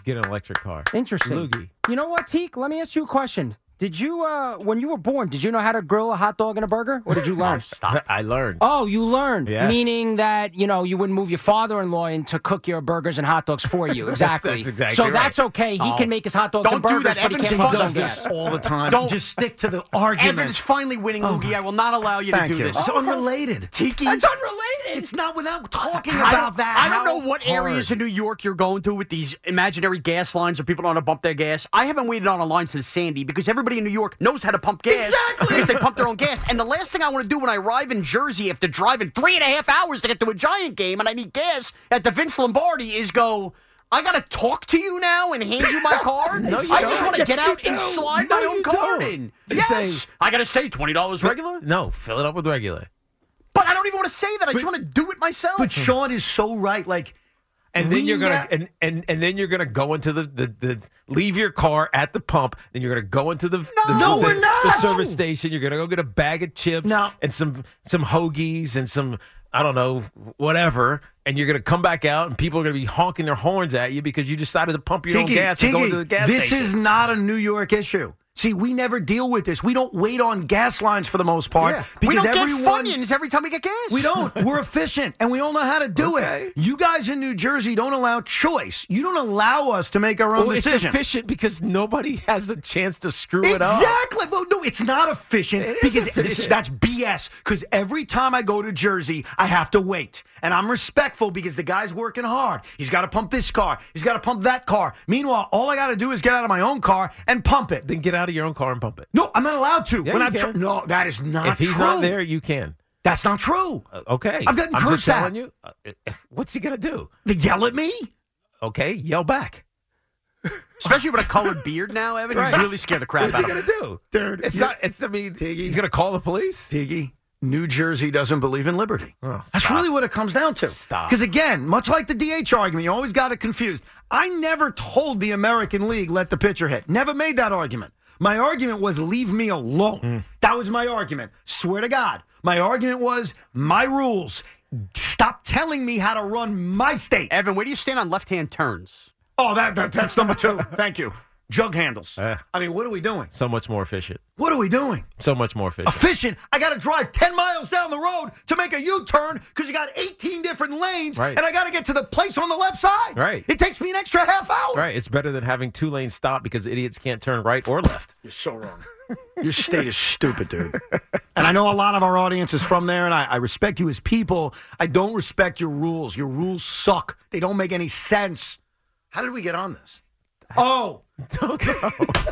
Get an electric car.
Interesting.
Loogie.
You know what, Teak? Let me ask you a question. Did you, uh, when you were born, did you know how to grill a hot dog and a burger? Or did you learn?
Stop. I learned.
Oh, you learned.
Yes.
Meaning that, you know, you wouldn't move your father-in-law in to cook your burgers and hot dogs for you. Exactly.
That's exactly
So
right.
that's okay. He
Oh.
can make his hot dogs
Don't
and
do
burgers,
that.
but he
Evan's
can't
He
cook
does
on
this
gas.
all the time.
Don't-
Just stick to the argument.
Evan is finally winning, Loogie. I will not allow you to
Thank
do
you.
this.
It's unrelated.
Tiki.
That's unrelated.
It's not without talking
I
about
don't,
that.
I don't
How
know what areas
hard.
in New York you're going to with these imaginary gas lines or people don't want to pump their gas. I haven't waited on a line since Sandy because everybody in New York knows how to pump gas.
Exactly.
Because they pump their own gas. And the last thing I want to do when I arrive in Jersey after driving three and a half hours to get to a Giant game and I need gas at the Vince Lombardi is go, I got to talk to you now and hand you my card?
No, you
I
don't.
just want to
Yes,
get
you
out and
do.
slide
No,
my own
you
card
don't.
in.
You
Yes.
say-
I got to say twenty dollars regular?
No, fill it up with regular.
But I don't even want to say that. I just want to do it myself.
But Sean is so right. Like,
And then
we
you're gonna
ne-
and, and and then you're gonna go into the, the, the leave your car at the pump. Then you're gonna go into the the,
No,
the,
we're
the
not.
service station. You're gonna go get a bag of chips
No.
and some some hoagies and some I don't know whatever. And you're gonna come back out and people are gonna be honking their horns at you because you decided to pump your
Tiki,
own gas and go
Tiki,
into the gas
this
station.
is not a New York issue. See, we never deal with this. We don't wait on gas lines for the most part.
Yeah.
Because
we don't
everyone,
get Funyuns every time we get gas.
We don't. We're efficient, and we all know how to do
Okay.
it. You guys in New Jersey don't allow choice. You don't allow us to make our own
well, it's
decision.
efficient because nobody has the chance to screw it up.
Exactly. Well, no, it's not efficient
It is
because
efficient.
It's, that's B S. Because every time I go to Jersey, I have to wait. And I'm respectful because the guy's working hard. He's got to pump this car. He's got to pump that car. Meanwhile, all I got to do is get out of my own car and pump it.
Then get out of your own car and pump it.
No, I'm not allowed to.
Yeah,
when
you
I'm
can.
tr- no, that is not
If he's
true.
not there, you can.
That's not true.
Uh, okay.
I've gotten
I'm
cursed
just telling
at.
you. Uh, what's he gonna do?
They yell at me?
Okay, yell back.
Especially with a colored beard now, Evan.
Right.
You really scare the crap
What's
out
he
of
gonna
him.
do?
Dude,
It's
you-
not. It's. I mean,
Tiggy.
he's gonna call the police.
Tiggy, New Jersey doesn't believe in liberty.
Oh,
That's
stop.
really what it comes down to.
Stop.
Because again, much like the D H argument, you always got it confused. I never told the American League, let the pitcher hit. Never made that argument. My argument was leave me alone.
Mm.
That was my argument. Swear to God. My argument was my rules. Stop telling me how to run my state.
Evan, where do you stand on left-hand turns?
Oh, that, that that's number two. Thank you. Jug handles.
Uh,
I mean, what are we doing?
so much more efficient.
What are we doing?
So much more efficient.
Efficient. I got to drive ten miles down the road to make a U-turn because you got eighteen different lanes,
Right.
and I got to get to the place on the left side.
Right.
It takes me an extra half hour.
Right. It's better than having two lanes stop because idiots can't turn right or left.
You're so wrong. Your state is stupid, dude. And I know a lot of our audience is from there, and I, I respect you as people. I don't respect your rules. Your rules suck. They don't make any sense. How did we get on this? Oh.
Don't know.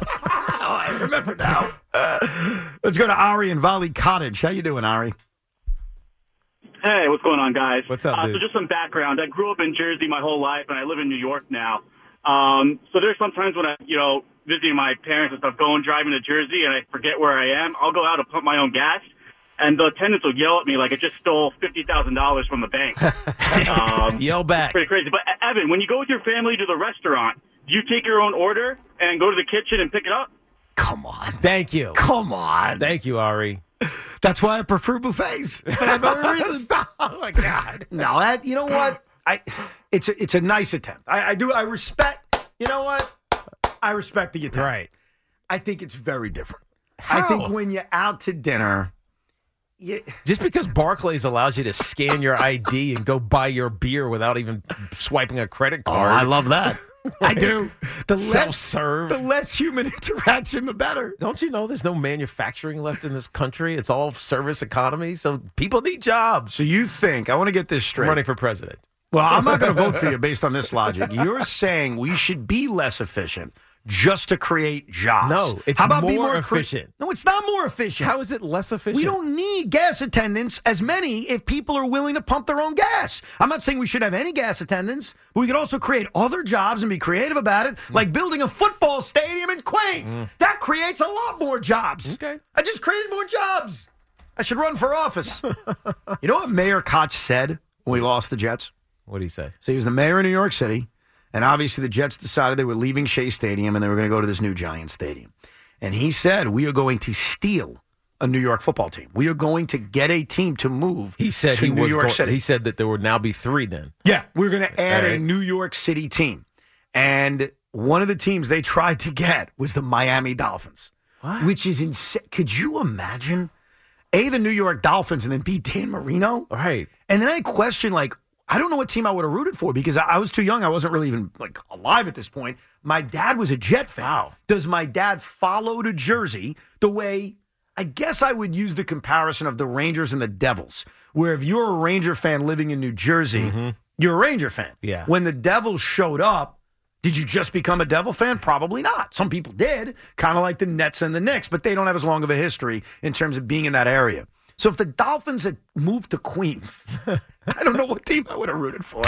Oh, I remember now. Let's go to Ari in Valley Cottage. How you doing, Ari?
Hey, what's going on, guys?
What's up,
uh,
dude?
So just some background. I grew up in Jersey my whole life, and I live in New York now. Um, so there's sometimes when I, you know, visiting my parents and stuff, going driving to Jersey, and I forget where I am. I'll go out and pump my own gas, and the attendants will yell at me like I just stole fifty thousand dollars from the bank. um,
Yell back.
It's pretty crazy. But Evan, when you go with your family to the restaurant, do you take your own order and go to the kitchen and pick it up?
Come on.
Thank you.
Come on.
Thank you, Ari.
That's why I prefer buffets. For that very reason.
Oh my God.
No, that you know what? I it's a, it's a nice attempt. I, I do. I respect. You know what? I respect the attempt.
Right.
I think it's very different.
How?
I think when you're out to dinner, you,
Just because Barclays allows you to scan your I D and go buy your beer without even swiping a credit card.
love that. I do. The less
Self-serve.
the less human interaction, the better.
Don't you know there's no manufacturing left in this country? It's all service economy, so people need jobs.
So you think I want to get this
I'm
straight?
running for president.
Well, I'm not going to vote for you based on this logic. You're saying we should be less efficient just to create jobs.
No, it's
How about be
more
more cre-
efficient.
No, it's not more efficient.
How is it less efficient?
We don't need gas attendants as many if people are willing to pump their own gas. I'm not saying we should have any gas attendants, but we could also create other jobs and be creative about it,
Mm.
like building a football stadium in Queens. That creates a lot more jobs.
Okay.
I just created more jobs. I should run for office. You know what Mayor Koch said when we lost the Jets?
What do you say?
So he was the mayor of New York City, and obviously the Jets decided they were leaving Shea Stadium and they were going to go to this new Giant Stadium. And he said, we are going to steal a New York football team. We are going to get a team to move
He said
to
he
New
was
York
go-
City.
He said that there would now be three then.
Yeah, we're going to add
All
a
right.
New York City team. And one of the teams they tried to get was the Miami Dolphins,
what?
which is insane. Could you imagine? A, the New York Dolphins, and then B, Dan Marino?
Right.
And then I question, like, I don't know what team I would have rooted for because I, I was too young. I wasn't really even, like, alive at this point. My dad was a Jet fan.
Wow.
Does my dad follow to Jersey the way, I guess I would use the comparison of the Rangers and the Devils, where if you're a Ranger fan living in New Jersey,
Mm-hmm.
you're a Ranger fan.
Yeah.
When the Devils showed up, did you just become a Devil fan? Probably not. Some people did, kind of like the Nets and the Knicks, but they don't have as long of a history in terms of being in that area. So if the Dolphins had moved to Queens, I don't know what team I would have rooted for.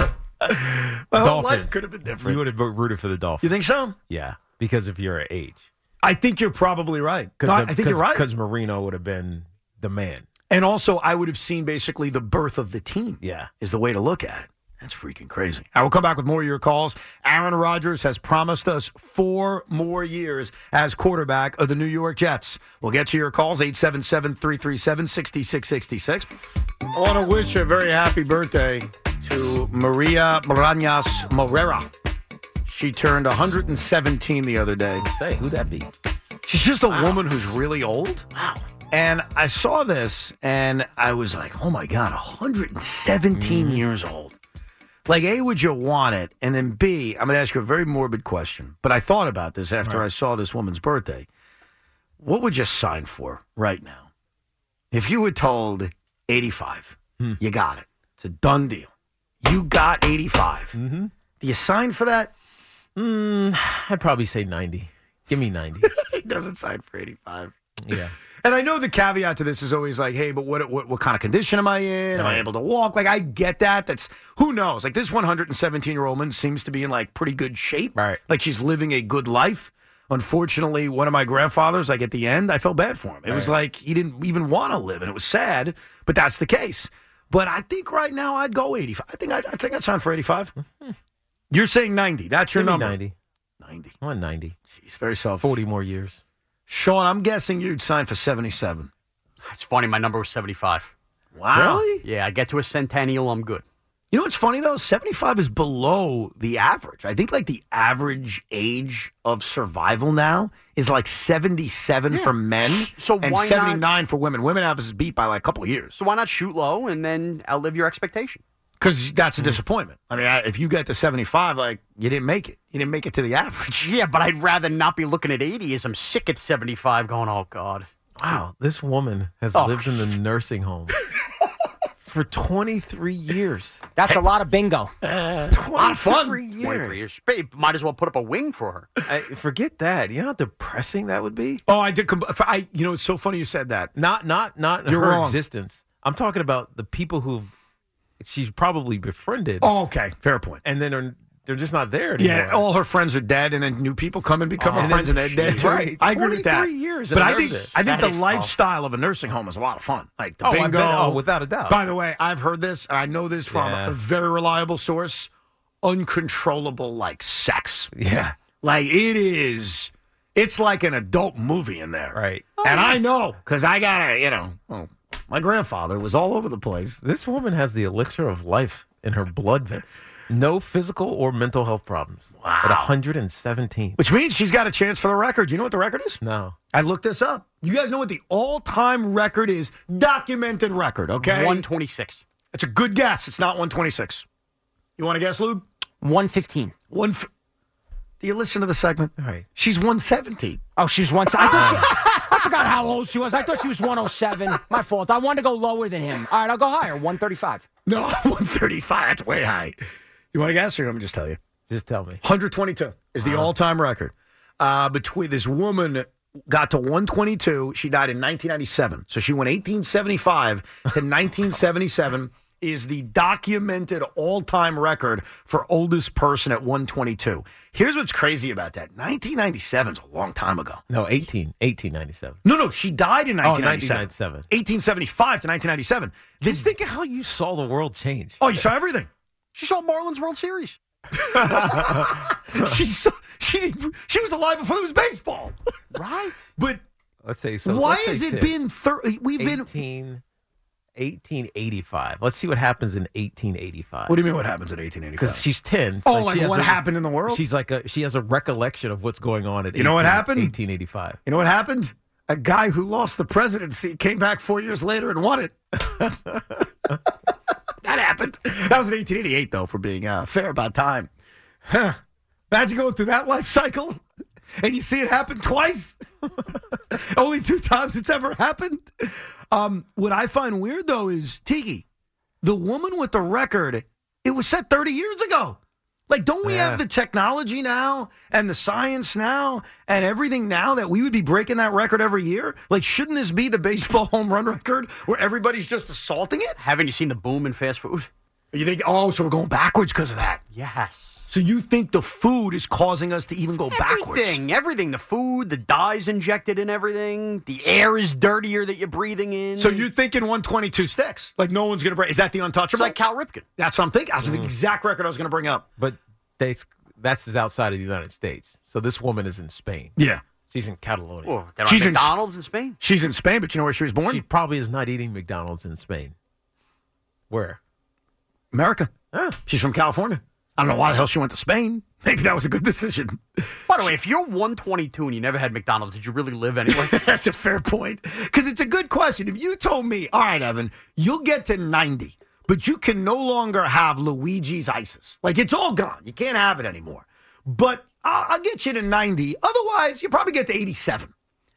My whole
Dolphins.
life could have been different.
You would have rooted for the Dolphins.
You think so?
Yeah, because of your age.
I think you're probably right. No, I think you're right.
Because Marino would have been the man.
And also, I would have seen basically the birth of the team.
Yeah.
Is the way to look at it. That's freaking crazy. I will come back with more of your calls. Aaron Rodgers has promised us four more years as quarterback of the New York Jets. We'll get to your calls, eight seven seven, three three seven, six six six six. I want to wish a very happy birthday to Maria Brañas Morera. She turned one hundred seventeen the other day.
Say, who'd that be?
She's just a wow. woman who's really old. Wow. And I saw this, and I was like, oh, my God, one hundred seventeen mm. years old. Like, A, would you want it? And then B, I'm going to ask you a very morbid question. But I thought about this after right. I saw this woman's birthday. What would you sign for right now? If you were told eighty-five, hmm. you got it. It's a done deal. You got eighty-five.
Mm-hmm.
Do you sign for that?
Mm, I'd probably say ninety. Give me ninety.
He doesn't sign for eighty-five.
Yeah.
And I know the caveat to this is always like, hey, but what what, what kind of condition am I in? Am right. I able to walk? Like, I get that. That's, who knows? Like, this one hundred seventeen-year-old woman seems to be in, like, pretty good shape.
Right.
Like, she's living a good life. Unfortunately, one of my grandfathers, like, at the end, I felt bad for him. It right. was like he didn't even want to live, and it was sad, but that's the case. But I think right now I'd go eighty-five. I think I'd, I think I'd sign for eighty-five. Mm-hmm. You're saying ninety. That's your
Give me
number.
ninety.
ninety.
I want ninety.
Jeez, very selfish.
forty more years.
Sean, I'm guessing you'd sign for seventy-seven.
It's funny. My number was seventy-five.
Wow. Really?
Yeah, I get to a centennial, I'm good.
You know what's funny, though? seventy-five is below the average. I think, like, the average age of survival now is, like, seventy-seven yeah. for men
so
and
why
seventy-nine
not,
for women. Women have us beat by, like, a couple of years.
So why not shoot low and then outlive your expectation?
Because that's a disappointment. I mean, if you get to seventy-five, like, you didn't make it. You didn't make it to the average.
Yeah, but I'd rather not be looking at eighty as I'm sick at seventy-five going, oh, God.
Wow, this woman has oh. lived in the nursing home for twenty-three years.
That's a lot of bingo.
Uh, a lot of fun.
Years.
twenty-three years. Babe, might as well put up a wing for her.
I, forget that. You know how depressing that would be?
Oh, I did. Com- I, you know, it's so funny you said that.
Not, not, not
You're
her
wrong.
existence. I'm talking about the people who she's probably befriended.
Oh, okay. Fair point.
And then are, they're just not there anymore.
Yeah, all her friends are dead, and then new people come and become
oh,
her friends, and they're dead too.
Right.
I agree with that.
twenty-three years.
But I think, I think
that
the lifestyle tough. of a nursing home is a lot of fun. Like the
oh,
bingo.
I bet, oh, without a doubt.
By the way, I've heard this, and I know this from
yeah.
a very reliable source. Uncontrollable, like, sex.
Yeah.
Like, it is, it's like an adult movie in there.
Right.
Oh, and yeah. I know, because I got to, you know, well, my grandfather was all over the place.
This woman has the elixir of life in her blood vein. No physical or mental health problems.
Wow.
At one hundred seventeen.
Which means she's got a chance for the record. You know what the record is?
No.
I looked this up. You guys know what the all-time record is? Documented record, okay?
one twenty-six.
That's a good guess. It's not one twenty-six. You want to guess, Lube?
one fifteen.
One. F- Do you listen to the segment?
All right.
She's one seventeen.
Oh, she's one seventeen. I, she, I forgot how old she was. I thought she was one oh seven. My fault. I wanted to go lower than him. All right, I'll go higher. one thirty-five.
No, one thirty-five. That's way high. You want to guess, or let me just tell you?
Just tell me.
one hundred twenty-two is the uh-huh. all-time record. Uh, between this woman got to one twenty-two. She died in nineteen ninety-seven. So she went eighteen seventy-five to nineteen seventy-seven. Is the documented all-time record for oldest person at one twenty-two. Here's what's crazy about that. nineteen ninety-seven is a long time ago.
No, eighteen. eighteen ninety-seven.
No, no, she died in nineteen ninety-seven.
Oh, nineteen ninety-seven.
eighteen seventy-five to nineteen ninety-seven.
This, Just think of how you saw the world change.
Oh, you saw everything.
She saw Marlins World Series.
she, saw, she, she was alive before there was baseball.
Right.
But
let's say so.
Why
let's
has
say
it
tip.
been thirty? We've
eighteen,
been
eighteen eighty-five. Let's see what happens in eighteen eighty-five.
What do you mean what happens in eighteen eighty-five?
Because she's ten.
Oh, like
she has
what
a-
happened in the world?
She's like a she has a recollection of what's going on at
You know what
eighteen
happened?
eighteen eighty-five.
You know what happened? A guy who lost the presidency came back four years later and won it. That happened. That was in eighteen eighty-eight, though, for being uh, fair about time. Huh. Imagine going through that life cycle and you see it happen twice. Only two times it's ever happened. Um, what I find weird, though, is, Tiki, the woman with the record, it was set thirty years ago. Like, don't we
Yeah.
have the technology now and the science now and everything now that we would be breaking that record every year? Like, shouldn't this be the baseball home run record where everybody's just assaulting it?
Haven't you seen the boom in fast food?
You think, oh, so we're going backwards because of that?
Yes.
So you think the food is causing us to even go backwards?
Everything, everything. The food, the dyes injected in everything. The air is dirtier that you're breathing in.
So you're thinking one twenty-two sticks? Like no one's going to break? Is that the untouchable?
It's like Cal Ripken.
That's what I'm thinking. That's the exact record I was going to bring up.
But they, that's is outside of the United States. So this woman is in Spain.
Yeah.
She's in Catalonia.
Oh, they're
She's
on
in-
McDonald's in Spain?
She's in Spain, but you know where she was born?
She probably is not eating McDonald's in Spain. Where?
America.
Ah.
She's from California. I don't know why the hell she went to Spain. Maybe that was a good decision.
By the way, if you're one twenty-two and you never had McDonald's, did you really live anyway?
That's a fair point. Because it's a good question. If you told me, all right, Evan, you'll get to ninety, but you can no longer have Luigi's Ices. Like, it's all gone. You can't have it anymore. But I'll, I'll get you to ninety. Otherwise, you probably get to eighty-seven.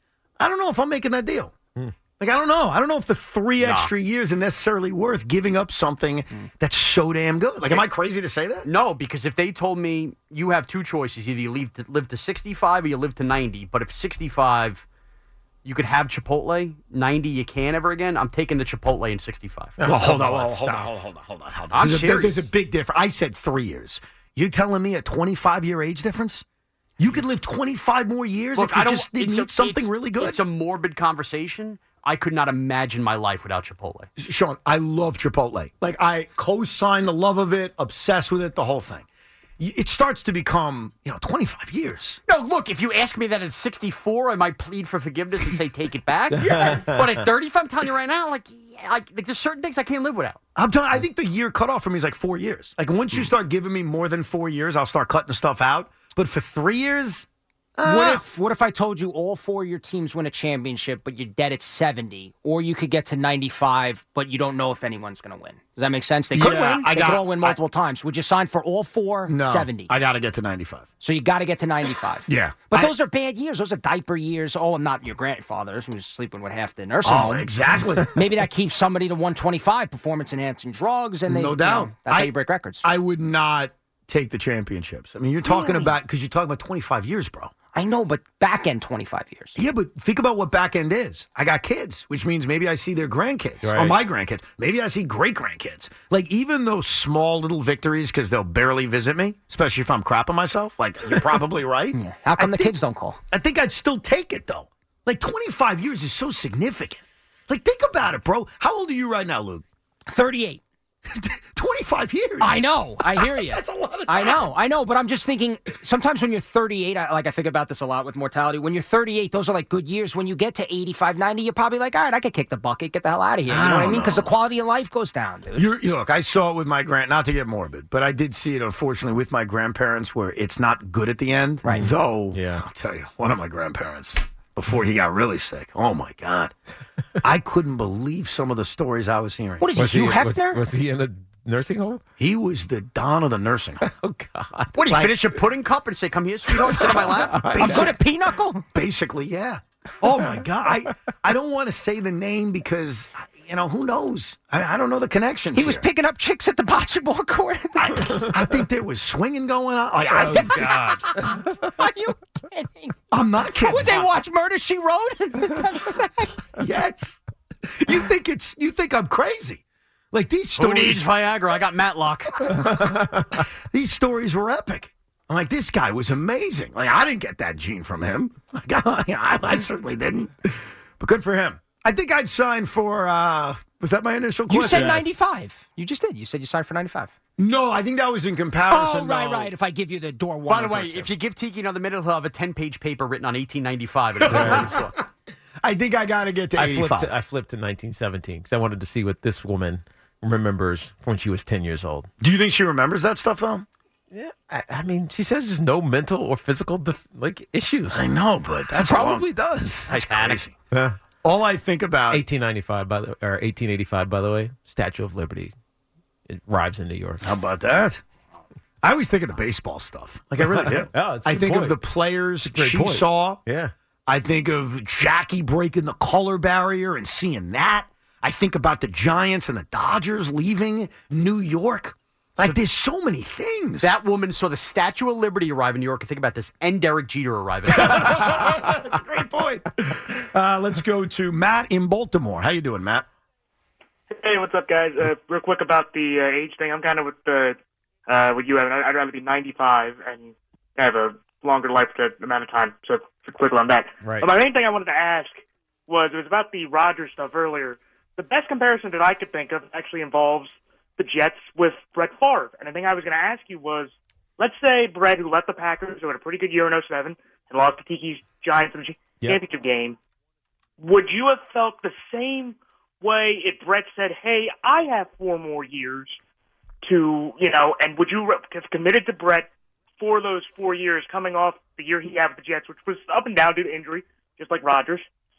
I don't know if I'm making that deal.
Hmm.
Like, I don't know. I don't know if the three
Nah.
extra years are necessarily worth giving up something that's so damn good. Like, am I crazy to say that?
No, because if they told me you have two choices, either you leave to, live to sixty-five or you live to ninety, but if sixty-five you could have Chipotle, ninety you can't ever again, I'm taking the Chipotle in sixty-five.
Well, hold on,
on,
hold on,
stop.
hold on, hold on, hold on, hold on.
I'm
There's, a,
serious.
there's a big difference. I said three years. You telling me a twenty-five year age difference? You could live twenty-five more years
Look,
if you
I don't,
just didn't
it's a-
eat something
it's-
really good?
It's a morbid conversation. I could not imagine my life without Chipotle.
Sean, I love Chipotle. Like, I co-sign the love of it, obsessed with it, the whole thing. Y- It starts to become, you know, twenty-five years.
No, look, if you ask me that at sixty-four, I might plead for forgiveness and say take it back. Yes. But at thirty-five, I'm telling you right now, like, yeah, like, like there's certain things I can't live without.
I'm telling I think the year cutoff for me is like four years. Like, once you start giving me more than four years, I'll start cutting stuff out. But for three years, uh,
What if what if I told you all four of your teams win a championship, but you're dead at seventy, or you could get to ninety-five, but you don't know if anyone's going to win? Does that make sense? They could
Yeah,
win.
I
they
got-
could all win multiple times. Would you sign for all four?
no,
seventy.
I got to get to ninety-five.
So you got to get to ninety-five.
Yeah.
But
I-
those are bad years. Those are diaper years. Oh, not your grandfather who's sleeping with half the nursing
Oh,
home.
exactly.
Maybe that keeps somebody to one twenty-five, performance enhancing drugs, and they,
No
you
doubt.
know, that's
I-
how you break records.
I would not take the championships. I mean, you're talking
Really?
about, because you're talking about twenty-five years, bro.
I know, but back end twenty-five years.
Yeah, but think about what back end is. I got kids, which means maybe I see their grandkids or
Right.
my grandkids. Maybe I see great grandkids. Like, even those small little victories, because they'll barely visit me, especially if I'm crapping myself. Like, you're probably right.
Yeah. How come
I
the
think-
kids don't call?
I think I'd still take it, though. Like, twenty-five years is so significant. Like, think about it, bro. How old are you right now, Luke?
thirty-eight.
twenty-five years.
I know. I hear you.
That's a lot of time.
I know. I know. But I'm just thinking, sometimes when you're thirty-eight, I, like I think about this a lot with mortality. When you're thirty-eight, those are like good years. When you get to eighty-five, ninety, you're probably like, all right, I could kick the bucket, get the hell out of here. You
I
know what I
don't
mean? Because the
know.
quality of life goes down, dude.
You're, you look, I saw it with my grand. Not to get morbid, but I did see it, unfortunately, with my grandparents, where it's not good at the end.
Right.
Though,
Yeah.
I'll tell you, one of my grandparents, before he got really sick, oh my God, I couldn't believe some of the stories I was hearing.
What is
Was
he, Hugh
he, was,
Hefner?
was he in a nursing home?
He was the Don of the nursing home.
Oh, God.
What, do you
Like-
finish a pudding cup and say, come here, sweetheart, sit on my lap?
I'm good at pinochle.
Basically, yeah. Oh my God, I I don't want to say the name because you know who knows. I, I don't know the connections.
He was
here.
picking up chicks at the bocce ball court.
I, I think there was swinging going on. Like, I think
God.
Are you kidding?
I'm not kidding.
Would they watch Murder, She Wrote? Have sex?
Yes. You think it's you think I'm crazy? Like these
Who needs
stories.
Viagra? I got Matlock.
These stories were epic. I'm like, this guy was amazing. Like, I didn't get that gene from him. Like, I, I certainly didn't. But good for him. I think I'd sign for. uh Was that my initial question?
You said ninety-five. You just did. You said you signed for ninety-five.
No, I think that was in comparison.
Oh, right,
though.
right. If I give you the door one.
By the
or
way,
door two.
if you give Tiki another minute, he'll have a ten-page paper written on eighteen ninety-five. At the store.
I think I got to get to
I
eighty-five.
flipped to, I flipped to nineteen seventeen because I wanted to see what this woman remembers when she was ten years old.
Do you think she remembers that stuff, though?
Yeah, I, I mean, she says there's no mental or physical def- like issues.
I know, but that's
she probably
long.
does.
That's crazy. Yeah. All I think about
eighteen ninety-five by the or eighteen eighty-five by the way, Statue of Liberty. It arrives in New York.
How about that? I always think of the baseball stuff. Like I really do.
Oh, it's a
I
good
think
point.
of the players
great
she
point.
saw.
Yeah.
I think of Jackie breaking the color barrier and seeing that. I think about the Giants and the Dodgers leaving New York. Like, there's so many things.
That woman saw the Statue of Liberty arrive in New York. And think about this. And Derek Jeter arriving.
That's a great point. Uh, let's go to Matt in Baltimore. How you doing, Matt?
Hey, what's up, guys? Uh, real quick about the uh, age thing. I'm kind of with the uh, with you, Evan. I'd rather be ninety-five and have a longer life to amount of time. So, quickly on that.
Right.
But my main thing I wanted to ask was it was about the Rodgers stuff earlier. The best comparison that I could think of actually involves the Jets with Brett Favre. And the thing I was going to ask you was, let's say Brett, who left the Packers, who had a pretty good year in oh seven, and lost to Tiki's Giants in the
Yep.
championship game, would you have felt the same way if Brett said, hey, I have four more years to, you know, and would you have committed to Brett for those four years coming off the year he had with the Jets, which was up and down due to injury, just like Rodgers?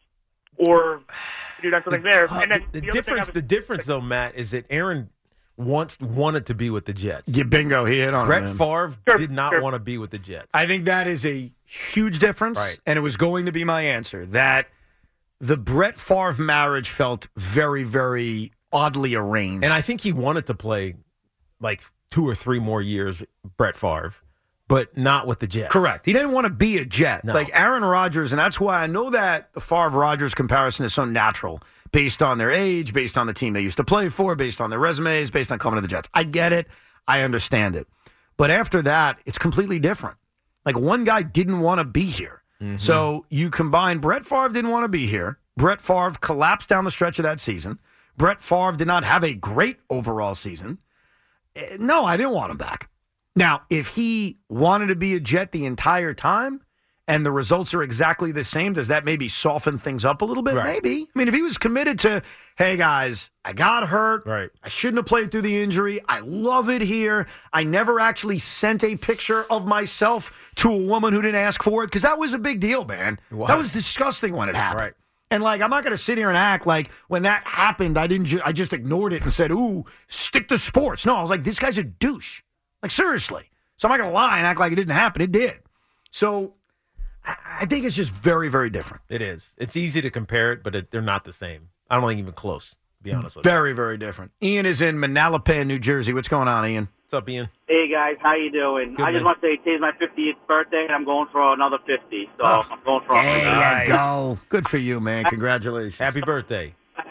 Or you done something there?
Uh,
And then
the,
the
the
other thing I
difference,
was-
the difference, though, Matt, is that Aaron once wanted to be with the Jets.
Yeah, bingo. He hit on
Brett
it, man.
Favre
Sure,
did not
sure.
want to be with the Jets.
I think that is a huge difference,
Right.
and it was going to be my answer, that the Brett Favre marriage felt very, very oddly arranged.
And I think he wanted to play like two or three more years, Brett Favre, but not with the Jets.
Correct. He didn't want to be a Jet.
No.
Like Aaron Rodgers, and that's why I know that the Favre-Rodgers comparison is so natural based on their age, based on the team they used to play for, based on their resumes, based on coming to the Jets. I get it. I understand it. But after that, it's completely different. Like one guy didn't want to be here.
Mm-hmm.
So you combine Brett Favre didn't want to be here. Brett Favre collapsed down the stretch of that season. Brett Favre did not have a great overall season. Eh, No, I didn't want him back. Now, if he wanted to be a Jet the entire time and the results are exactly the same, does that maybe soften things up a little bit?
Right.
Maybe. I mean, if he was committed to, hey, guys, I got hurt.
Right.
I shouldn't have played through the injury. I love it here. I never actually sent a picture of myself to a woman who didn't ask for it because that was a big deal, man.
It was.
That was disgusting when it happened.
Right.
And like, I'm not going to sit here and act like when that happened, I didn't. Ju- I just ignored it and said, "Ooh, stick to sports." No, I was like, this guy's a douche. Like seriously. So I'm not going to lie and act like it didn't happen. It did. So I I think it's just very, very different.
It is. It's easy to compare it, but it, they're not the same. I don't think even close, to be honest with you.
Very, very different. Ian is in Manalapan, New Jersey. What's going on, Ian?
What's up, Ian?
Hey guys, how you doing?
Good,
I just
man.
want to say today's my fiftieth birthday, and I'm going for another fifty. So
Oh.
I'm going for.
There
Nice.
you go. Good for you, man. Congratulations.
Happy birthday.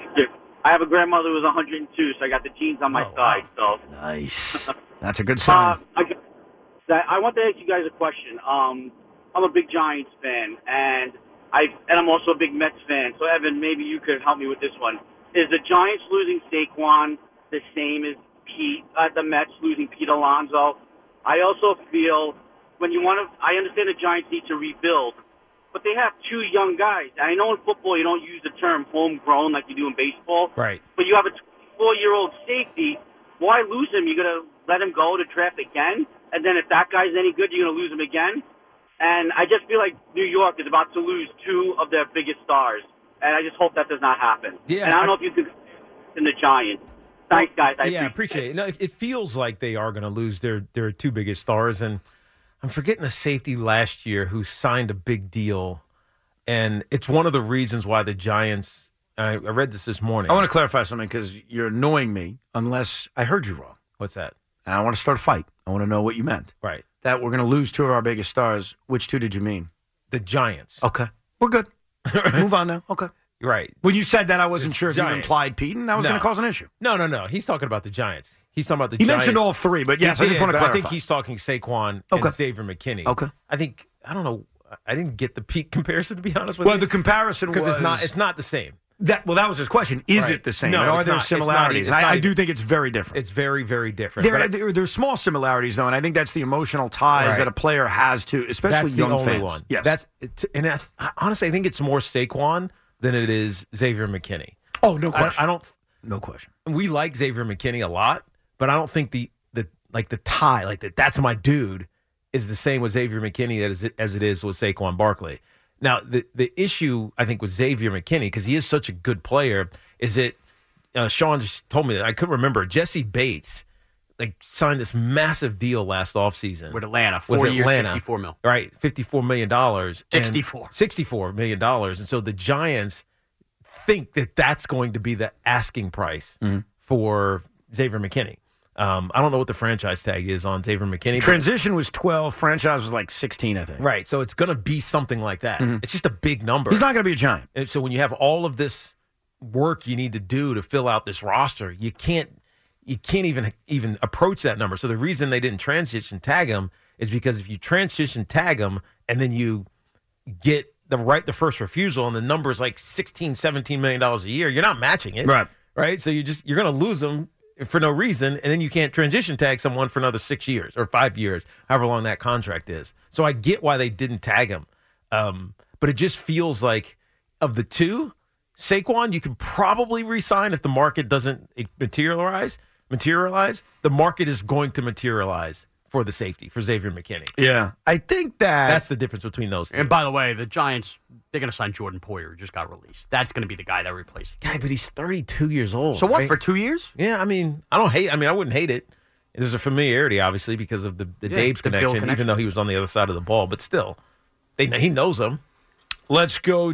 I have a grandmother who was one hundred two, so I got the genes on my
Oh,
side. So
Nice. That's a good sign.
Uh, I, that- I want to ask you guys a question. Um, I'm a big Giants fan, and I and I'm also a big Mets fan. So Evan, maybe you could help me with this one. Is the Giants losing Saquon the same as Pete? Uh, the Mets losing Pete Alonso? I also feel when you want to, I understand the Giants need to rebuild, but they have two young guys. And I know in football you don't use the term homegrown like you do in baseball.
Right.
But you have a four-year-old safety. Why lose him? You're going to let him go to draft again? And then if that guy's any good, you're going to lose him again? And I just feel like New York is about to lose two of their biggest stars. And I just hope that does not happen.
Yeah,
and I don't
I-
know if you could in the Giants. Thanks, guys. I
yeah, I
appreciate
appreciate it. No, it feels like they are going to lose their, their two biggest stars. And I'm forgetting a safety last year who signed a big deal. And it's one of the reasons why the Giants, I, I read this this morning.
I want to clarify something because you're annoying me unless I heard you wrong.
What's that?
And I want to start a fight. I want to know what you meant.
Right.
That we're going to lose two of our biggest stars. Which two did you mean?
The Giants.
Okay. We're good. Move on now. Okay.
Right.
When you said that, I wasn't sure if you
Giants.
implied Pete, and that was
No.
going to cause an issue.
No, no, no. He's talking about the Giants. He's talking about the
He
Giants.
mentioned all three, but yes,
He
I just
did,
want to
but
clarify.
I think he's talking Saquon
Okay.
and Xavier McKinney.
Okay.
I think, I don't know. I didn't get the Pete comparison, to be honest with
Well,
you.
the comparison was
Because it's not, it's not the same.
that. Well, that was his question. Is
Right.
it the same?
No,
and are
it's
there
not. It's not
similarities?
even-
And
it's
I, I
not
do
even-
think it's very different.
It's very, very different.
There,
But I-
there, there's small similarities, though, and I think that's the emotional ties
Right.
that a player has to, especially
That's
young
the only
fans.
one.
Yes.
That's it, and I, honestly, I think it's more Saquon than it is Xavier McKinney.
Oh, no question.
I, I don't.
No question.
We like Xavier McKinney a lot, but I don't think the the like the tie, like the, that's my dude, is the same with Xavier McKinney as it, as it is with Saquon Barkley. Now, the the issue I think with Xavier McKinney, because he is such a good player, is that uh, Sean just told me that I couldn't remember. Jesse Bates like signed this massive deal last offseason
With Atlanta, four
with
years,
Atlanta,
sixty-four mil.
Right, fifty-four million dollars.
sixty-four.
sixty-four million dollars. And so the Giants think that that's going to be the asking price
Mm-hmm.
for Xavier McKinney. Um, I don't know what the franchise tag is on Xavier McKinney. but-
Transition was twelve. Franchise was like sixteen, I think.
Right, so it's going to be something like that.
Mhm.
It's just a big number.
He's not going to be a Giant.
And so when you have all of this work you need to do to fill out this roster, you can't you can't even even approach that number. So the reason they didn't transition tag him is because if you transition tag him and then you get the right the first refusal and the number is like sixteen, seventeen million dollars a year, you're not matching it.
Right.
Right? So you just you're going to lose them for no reason, and then you can't transition tag someone for another six years or five years, however long that contract is. So I get why they didn't tag him. Um, but it just feels like of the two, Saquon, you can probably re-sign if the market doesn't materialize. Materialize. The market is going to materialize for the safety, for Xavier McKinney.
Yeah. I think that
That's the difference between those two.
And by the way, the Giants, they're going to sign Jordan Poyer, who just got released. That's going to be the guy that replaces him.
Guy, but he's thirty-two years old.
So what,
right?
for two years?
Yeah, I mean, I don't hate. I mean, I wouldn't hate it. There's a familiarity, obviously, because of the, the
Yeah,
Dave's
the Bill
connection,
connection.
even though he was on the other side of the ball. But still, they he knows him.
Let's go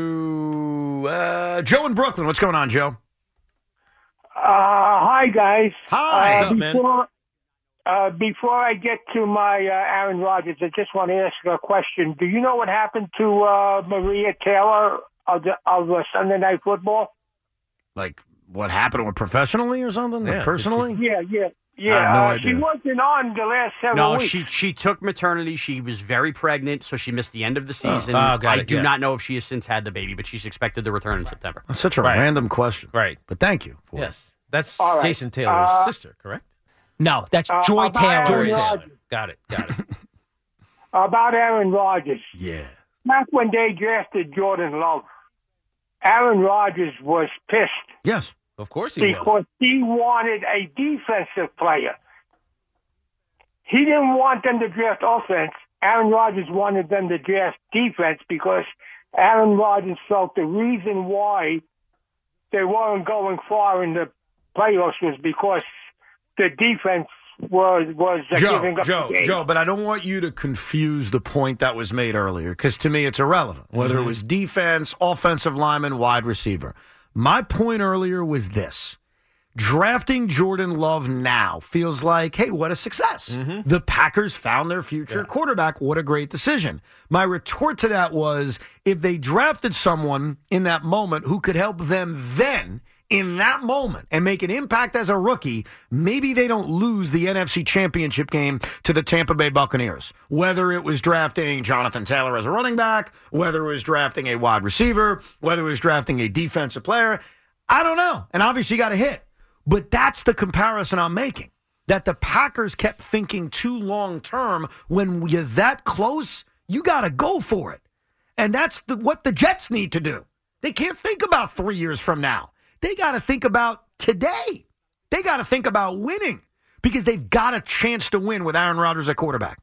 to uh, Joe in Brooklyn. What's going on, Joe?
Uh, hi, guys.
Hi.
Uh,
What's up, man?
before, uh, before I get to my uh, Aaron Rodgers, I just want to ask a question. Do you know what happened to uh, Maria Taylor of, the, of uh, Sunday Night Football?
Like, what happened to her professionally or something?
Yeah.
Or personally?
Yeah, yeah, yeah.
I have no
uh,
idea.
She wasn't on the last several
No,
weeks.
she she took maternity. She was very pregnant, so she missed the end of the season.
Oh, got
I
it,
do
yeah.
not know if she has since had the baby, but she's expected to return in September.
That's such a
Right.
random question.
Right.
But thank you. For
Yes. That's
All right.
Jason Taylor's
Uh,
sister, correct?
No, that's
Uh,
Joy
about
Taylor.
Aaron
Joy
is-
Rodgers.
Taylor. Got it. Got it.
About Aaron Rodgers.
it. Yeah.
Back when they drafted Jordan Love, Aaron Rodgers was pissed
Yes.
Of course he was.
because he wanted a defensive player. He didn't want them to draft offense. Aaron Rodgers wanted them to draft defense because Aaron Rodgers felt the reason why they weren't going far in the playoffs was because the defense was was uh,
Joe,
giving up
Joe,
the game.
Joe, but I don't want you to confuse the point that was made earlier because to me it's irrelevant, whether
Mm-hmm.
it was defense, offensive lineman, wide receiver. My point earlier was this. Drafting Jordan Love now feels like, hey, what a success.
Mm-hmm.
The Packers found their future quarterback. What a great decision. My retort to that was if they drafted someone in that moment who could help them then in that moment and make an impact as a rookie, maybe they don't lose the N F C Championship game to the Tampa Bay Buccaneers. Whether it was drafting Jonathan Taylor as a running back, whether it was drafting a wide receiver, whether it was drafting a defensive player, I don't know. And obviously you got a hit. But that's the comparison I'm making, that the Packers kept thinking too long term. When you're that close, you got to go for it. And that's the, what the Jets need to do. They can't think about three years from now. They got to think about today. They got to think about winning because they've got a chance to win with Aaron Rodgers at quarterback.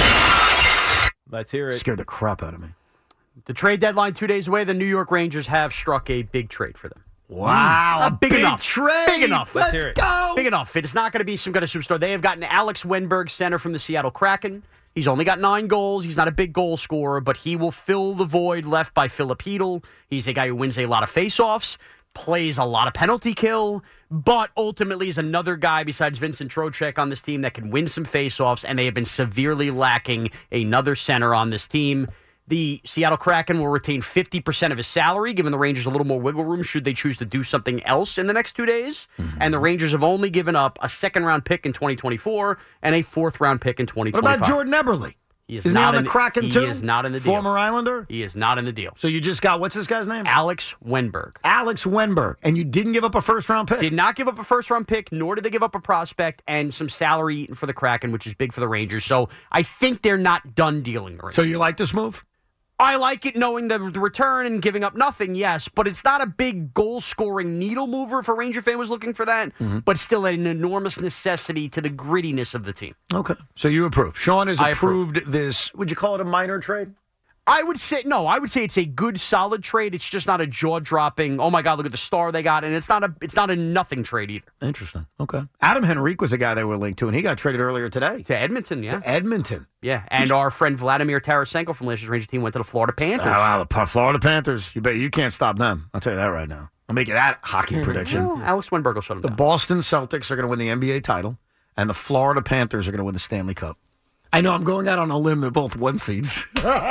Let's hear it.
Scared the crap out of me.
The trade deadline two days away. The New York Rangers have struck a big trade for them.
Wow.
Uh,
a
big,
big
enough.
trade.
Big enough.
Let's
hear it.
go.
Big enough. It's not going to be some kind of superstar. They have gotten Alex Wenberg, center from the Seattle Kraken. He's only got nine goals. He's not a big goal scorer, but he will fill the void left by Philip Hedl. He's a guy who wins a lot of faceoffs, plays a lot of penalty kill, but ultimately is another guy besides Vincent Trocheck on this team that can win some faceoffs, and they have been severely lacking another center on this team. The Seattle Kraken will retain fifty percent of his salary, giving the Rangers a little more wiggle room should they choose to do something else in the next two days. Mm-hmm. And the Rangers have only given up a second-round pick in twenty twenty-four and a fourth-round pick in twenty twenty-five.
What about Jordan Eberle?
He is
Isn't he
not
on
in
the Kraken
he
too?
He is not in the deal.
Former Islander?
He is not in the deal.
So you just got, what's this guy's name?
Alex Wenberg.
Alex Wenberg. And you didn't give up a first-round pick?
Did not give up a first-round pick, nor did they give up a prospect and some salary eaten for the Kraken, which is big for the Rangers. So I think they're not done dealing the Rangers.
So you like this move?
I like it knowing the, the return and giving up nothing, yes, but it's not a big goal-scoring needle mover if a Ranger fan was looking for that,
Mm-hmm.
but still an enormous necessity to the grittiness of the team.
Okay. So you approve. Sean has
I
approved this. Would you call it a minor trade?
I would say, no, I would say it's a good, solid trade. It's just not a jaw-dropping, oh, my God, look at the star they got, and it's not a it's not a nothing trade either.
Interesting. Okay. Adam Henrique was a guy they were linked to, and he got traded earlier today.
To Edmonton, yeah.
To Edmonton.
Yeah, and our friend Vladimir Tarasenko from last year's Ranger team went to the Florida Panthers.
Oh, wow, the Pa- Florida Panthers. You bet you can't stop them. I'll tell you that right now. I'll make you that hockey prediction.
Well, Alex Winberg will shut him
The
down.
Boston Celtics are going to win the N B A title, and the Florida Panthers are going to win the Stanley Cup. I know I'm going out on a limb. They're both one seeds.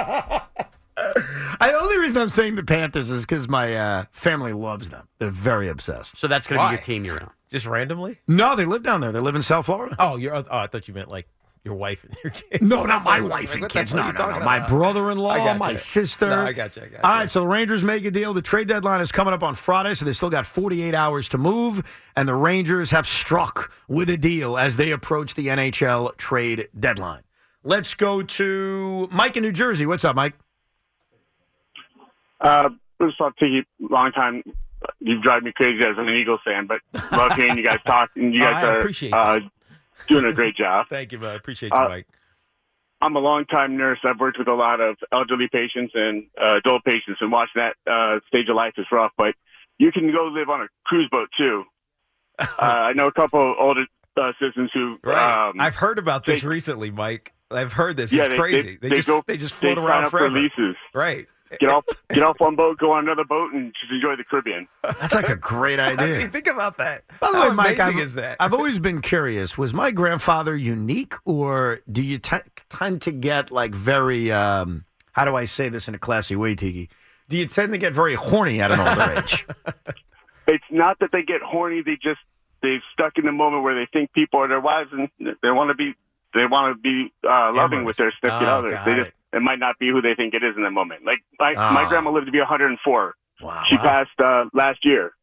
The only reason I'm saying the Panthers is because my uh, family loves them. They're very obsessed.
So that's going to be your team you're in.
Just randomly?
No, they live down there. They live in South Florida.
Oh, you're. Oh, I thought you meant like your wife and your kids.
No, not my
Like,
wife
what
and
the
kids.
hell are
No,
you
no,
talking
no. My
about? I
brother-in-law,
got
my
you.
sister.
No, I got you. I got you.
All right, so the Rangers make a deal. The trade deadline is coming up on Friday, so they still got forty-eight hours to move, and the Rangers have struck with a deal as they approach the N H L trade deadline. Let's go to Mike in New Jersey. What's up, Mike?
Uh, first off, Tiki, long time. You drive me crazy as an Eagles fan, but love hearing you guys talk. And you
Oh,
guys
I
are
appreciate
uh, doing a great job.
Thank you, man. I appreciate you,
Uh,
Mike.
I'm a longtime nurse. I've worked with a lot of elderly patients and uh, adult patients, and watching that uh, stage of life is rough. But you can go live on a cruise boat too. Uh, I know a couple of older uh, citizens who.
Right.
Um,
I've heard about this
they-
recently, Mike. I've heard this.
Yeah,
it's
they-
crazy.
they-
They,
they
just
go-
they just
they
float
sign
around
up for
forever.
leases.
Right.
Get off, get off one boat, go on another boat, and just enjoy the Caribbean.
That's like a great
I
idea.
mean, think about that.
By the
How
way, Mike,
amazing
I've,
is that?
I've always been curious. Was my grandfather unique, or do you t- tend to get like very, um, how do I say this in a classy way, Tiki? Do you tend to get very horny at an older age?
It's not that they get horny; they just they're stuck in the moment where they think people are their wives and they want to be they want to be uh, loving with their significant
Oh,
others.
got
They just
it.
it might not be who they think it is in the moment. Like my
Ah.
my grandma lived to be one hundred four.
Wow.
She
Wow.
passed uh, last year,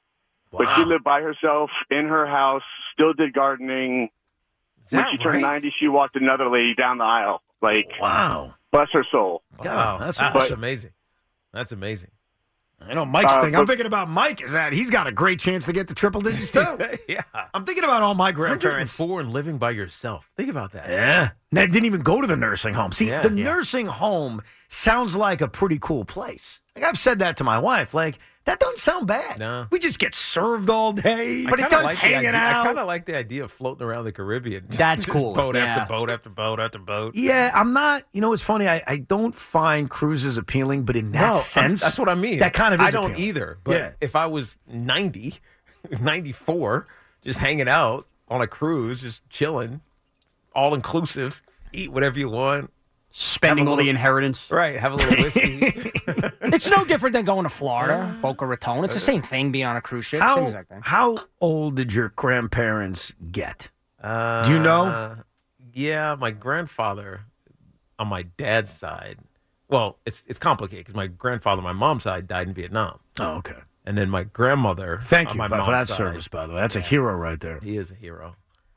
but she
Wow.
lived by herself in her house. Still did gardening. When
that
she turned
right?
ninety, she walked another lady down the aisle. Like
Wow.
bless her soul.
Wow,
that's
that's,
awesome.
amazing. That's amazing.
I know Mike's
Uh,
thing. I'm
but-
thinking about Mike is that he's got a great chance to get the triple digits too.
yeah.
I'm thinking about all my grandparents.
Four and living by yourself. Think about that.
Yeah. And that didn't even go to the nursing home. See,
Yeah.
the
Yeah.
nursing home sounds like a pretty cool place. Like I've said that to my wife. Like, that doesn't sound bad.
No.
We just get served all day.
I
But it
kinda
does
like the
hanging
idea- I
out.
kind of like the idea of floating around the Caribbean. Just-
That's
just
cool.
Boat
Yeah.
after boat after boat after boat.
Yeah, I'm not. You know, it's funny. I, I don't find cruises appealing, but in that
No, I'm-
sense,
that's what I mean.
That kind of is
I don't
appealing.
either. But
Yeah.
if I was ninety, ninety-four, just hanging out on a cruise, just chilling, all inclusive, eat whatever you want,
Spending
have a
all the
little-
inheritance.
right? Have a little whiskey.
It's no different than going to Florida, Boca Raton. It's the same thing being on a cruise ship. Same
How,
exact thing.
how old did your grandparents get?
Uh,
Do you know?
Yeah, my grandfather on my dad's side. Well, it's it's complicated because my grandfather on my mom's side died in Vietnam.
Oh, okay.
And then my grandmother.
Thank
on
you
my
for
mom's
that
side,
service, by the way. That's a hero right there.
He is a hero.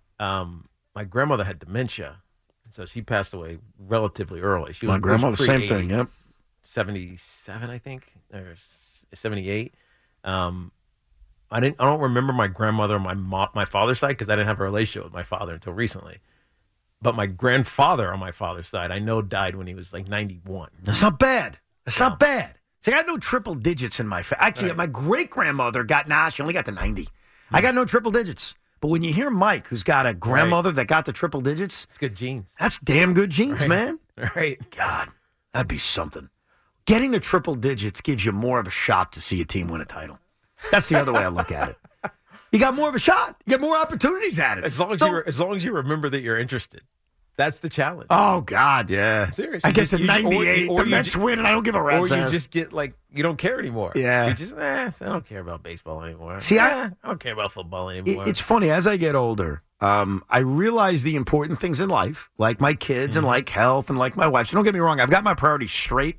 Um, my grandmother had dementia, so she passed away relatively early. She was
My grandmother,
was
same
pre-eighty,
thing. Yep.
seventy-seven, I think, or s- seventy-eight. Um, I didn't. I don't remember my grandmother on my mo- my father's side because I didn't have a relationship with my father until recently. But my grandfather on my father's side, I know, died when he was like ninety-one.
That's not bad. That's not bad. See, I got no triple digits in my family. Actually,
Right.
my great grandmother got, nah, she only got to ninety. I got no triple digits. But when you hear Mike, who's got a grandmother that got the triple digits,
It's good genes.
that's damn good genes,
Right.
man.
Right.
God, that'd be something. Getting the triple digits gives you more of a shot to see a team win a title. That's the other way I look at it. You got more of a shot. You get more opportunities at it.
As long as
Don't-
you re- as long as you remember that you're interested, that's the challenge.
Oh, God, yeah.
Serious.
I
You
get
just-
to
you just- or-
ninety-eight.
or
The
you
Mets
ju-
win, and I don't give a rat's
Or you
ass.
just get like you don't care anymore.
Yeah.
You just eh, I don't care about baseball anymore.
See, I-
Eh, I don't care about football
It-
anymore.
It's funny, as I get older, um, I realize the important things in life, like my kids and like health and like my wife. So don't get me wrong, I've got my priorities straight,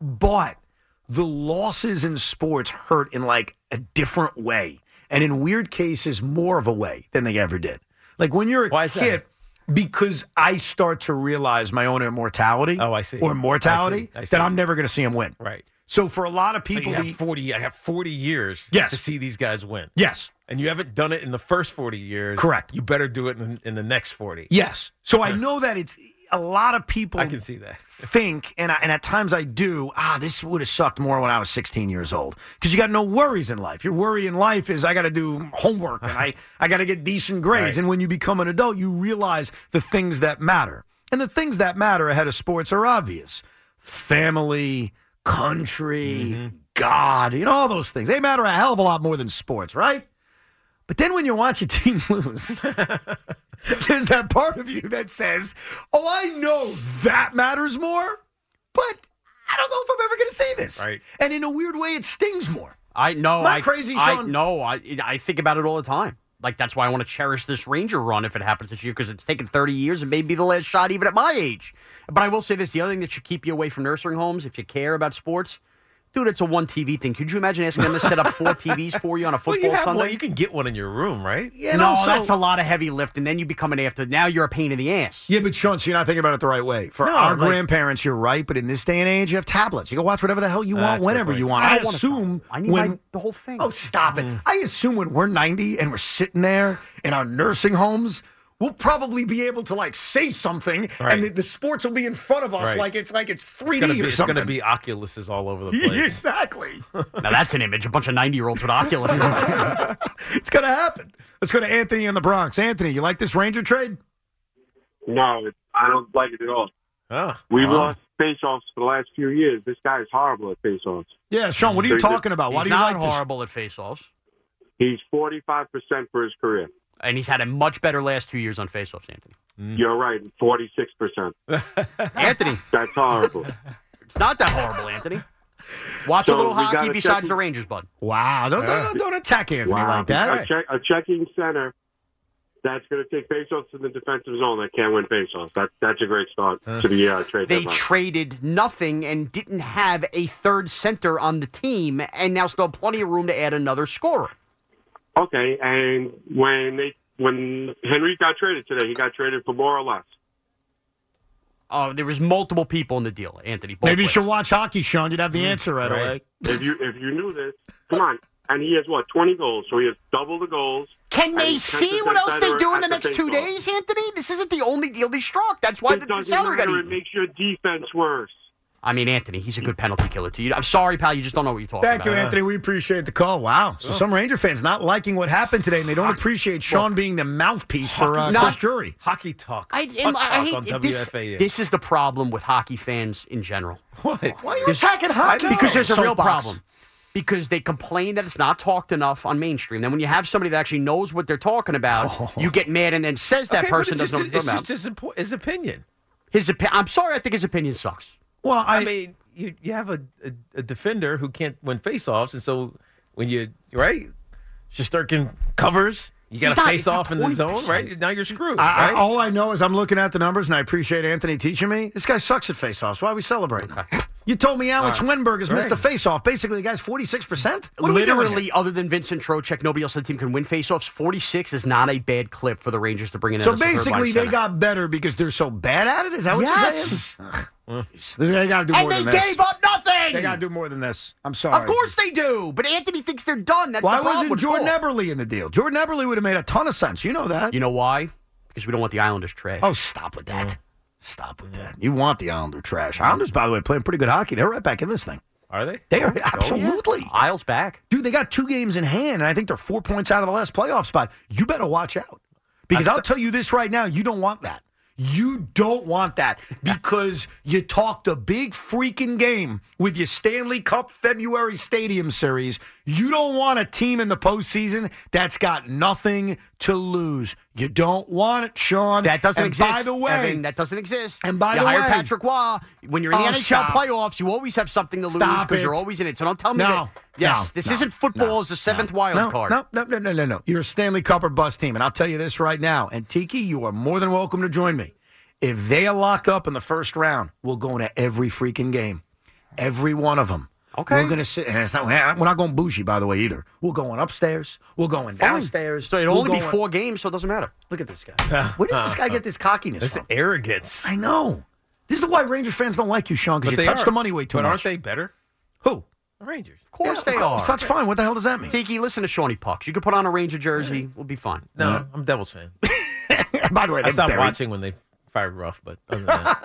but the losses in sports hurt in like a different way. And in weird cases, more of a way than they ever did. Like when you're a
Why is that?
kid, because I start to realize my own immortality.
Oh, I see.
Or mortality,
I see. I see.
that I'm never going to see him win.
Right.
So for a lot of people,
so you
the,
have forty. I have forty years.
Yes.
To see these guys win.
Yes.
And you haven't done it in the first forty years.
Correct.
You better do it in, in the next forty.
Yes. So I know that it's a lot of people.
I can see that.
Think, and I, and at times I do. Ah, this would have sucked more when I was sixteen years old because you got no worries in life. Your worry in life is I got to do homework and I I got to get decent grades.
Right.
And when you become an adult, you realize the things that matter. And the things that matter ahead of sports are obvious: family, country,
Mm-hmm.
God. You know, all those things. They matter a hell of a lot more than sports, right? But then when you watch a team lose, there's that part of you that says, oh, I know that matters more, but I don't know if I'm ever going to say this.
Right.
And in a weird way, it stings more.
I know.
Am I
I,
crazy,
I
Sean?
know. I I think about it all the time. Like, that's why I want to cherish this Ranger run if it happens this year, because it's taken thirty years and may be the last shot even at my age. But I will say this, the other thing that should keep you away from nursing homes, if you care about sports, dude, it's a one T V thing. Could you imagine asking them to set up four T Vs for you on a football
Well, you have
Sunday?
one. You can get one in your room, right?
Yeah, and
no,
also-
that's a lot of heavy lift, and then you become an after. Now you're a pain in the ass.
Yeah, but Sean, so you're not thinking about it the right way. For
No,
our
like-
grandparents, you're right, but in this day and age, you have tablets. You can watch whatever the hell you
That's
want,
a good
whenever
point.
you want.
I
I,
don't wanna
assume
I need
when
my, the whole thing.
Oh, stop it. I assume when we're ninety and we're sitting there in our nursing homes, we'll probably be able to, like, say something,
Right.
and the, the sports will be in front of us
Right.
like it's like it's three
It's
D
gonna be,
or
it's
something.
going to be Oculuses all over the place.
Exactly.
Now that's an image. A bunch of ninety-year-olds with Oculus.
It's going to happen. Let's go to Anthony in the Bronx. Anthony, you like this Ranger trade?
No, it, I don't like it at all.
Oh.
We've
Oh.
lost face-offs for the last few years. This guy is horrible at face-offs.
Yeah, Sean, what are you
So he's
talking about? Why
He's
do you
not
like this?
horrible at face-offs,
He's forty-five percent for his career.
and he's had a much better last two years on face-offs, Anthony.
You're right, forty-six percent.
Anthony,
That's horrible.
it's not that horrible, Anthony. Watch
So
a little
we
hockey
gotta
besides
check-
the Rangers, bud.
Wow. Don't, don't, don't, don't attack Anthony
Wow.
like that.
A, check, a checking center that's going to take face-offs in the defensive zone that can't win face-offs. That, that's a great start to the uh, trade
They
deadline.
traded nothing and didn't have a third center on the team, and now still have plenty of room to add another scorer.
Okay, and when they when Henry got traded today, he got traded for more or less.
Oh, there was multiple people in the deal, Anthony. both
Maybe you
ways.
should watch hockey, Sean. You'd have the answer right,
Right.
away.
If you if you knew this, come on. And he has what twenty goals, so he has double the goals.
Can
and
they
he's
see
ten
what
percent
else they
better
do in
at
the next two
face-off.
days, Anthony? This isn't the only deal they struck. That's why
It
the, the
doesn't
salary got
matter. It
eaten.
makes your defense worse.
I mean, Anthony, he's a good penalty killer to you. I'm sorry, pal. You just don't know what you're talking
Thank
about.
you, Anthony. We appreciate the call. Wow. So some Ranger fans not liking what happened today, and they don't appreciate Sean being the mouthpiece for uh,
Not-
Chris Drury.
Hockey talk.
I,
Puck
I, I
talk
hate
on
this.
W F A N.
This is the problem with hockey fans in general.
What?
Why are you
This-
attacking hockey?
Because there's a real
Soapbox.
problem. Because they complain that it's not talked enough on mainstream. Then when you have somebody that actually knows what they're talking about, you get mad and then says that
Okay, but
person
it's
doesn't know
just,
what they're
it's
talking
just
about.
his, impo- his opinion.
His opi- I'm sorry, I think his opinion sucks.
Well, I,
I mean, you you have a, a, a defender who can't win faceoffs, and so when you right, Shesterkin covers, you got
He's
to
not-
face
it's not
off in the
twenty
zone,
percent.
right? Now you're screwed,
I, I,
right?
all I know is I'm looking at the numbers, and I appreciate Anthony teaching me. This guy sucks at faceoffs. Why are we celebrating?
Okay.
You told me Alex
All right.
Wenberg has missed a
Right.
faceoff. Basically, the guy's forty-six percent. What are we doing
Literally,
here?
other than Vincent Trocheck, nobody else on the team can win faceoffs. forty-six is not a bad clip for the Rangers to bring in.
So
as a third-line
basically, they
center.
got better because they're so bad at it. Is that what
Yes.
you're saying? Ugh. They got to do
And
more
they
than this.
gave up nothing.
They got to do more than this. I'm sorry.
Of course they do, but Anthony thinks they're done. That's
Why
the problem
wasn't
with
Jordan
Paul.
Eberle in the deal? Jordan Eberle would have made a ton of sense. You know that.
You know why? Because we don't want the Islanders trash.
Oh, stop with that. Stop with that. You want the Islander trash. Islanders, by the way, playing pretty good hockey. They're right back in this thing.
Are they?
They are
Oh,
absolutely.
yeah. Isles back.
Dude, they got two games in hand, and I think they're four points out of the last playoff spot. You better watch out. Because I'll tell you this right now, you don't want that. You don't want that because you talked a big freaking game with your Stanley Cup February Stadium Series. You don't want a team in the postseason that's got nothing to lose. You don't want it, Sean.
That doesn't
and
exist.
By the way,
Evan, that doesn't exist.
And by
you
the
hired
way-
Patrick Waugh. When you're in the
Oh,
N H L
stop.
playoffs, you always have something to lose
Stop
because
it.
you're always in it. So don't tell me
No.
that. Yes,
No.
this
No.
isn't football
No.
as the seventh
no.
wild
no.
card.
No, no, no, no, no, no. You're a Stanley Cup or bust team, and I'll tell you this right now. And Tiki, you are more than welcome to join me. If they are locked up in the first round, we'll go into every freaking game, every one of them.
Okay.
We're going to sit, and it's not, we're not going bougie, by the way, either. We're going upstairs. We're going
Fine.
downstairs.
So it'll
We're
only be
going-
four games, so it doesn't matter.
Look at this guy. Where does this guy get this cockiness
It's
from?
arrogance.
I know. This is why Ranger fans don't like you, Sean, because
But
you
they
touch
are.
the money way too
But
much.
aren't they better?
Who?
The Rangers.
Of course
Yeah,
they
of
are.
course. That's fine. What the hell does that mean?
Tiki, listen to Shawnee Pucks. You could put on a Ranger jersey. We'll be fine.
No, I'm a Devils fan.
By the way,
I
they're
stopped
buried.
watching when they fired Ruff, but other than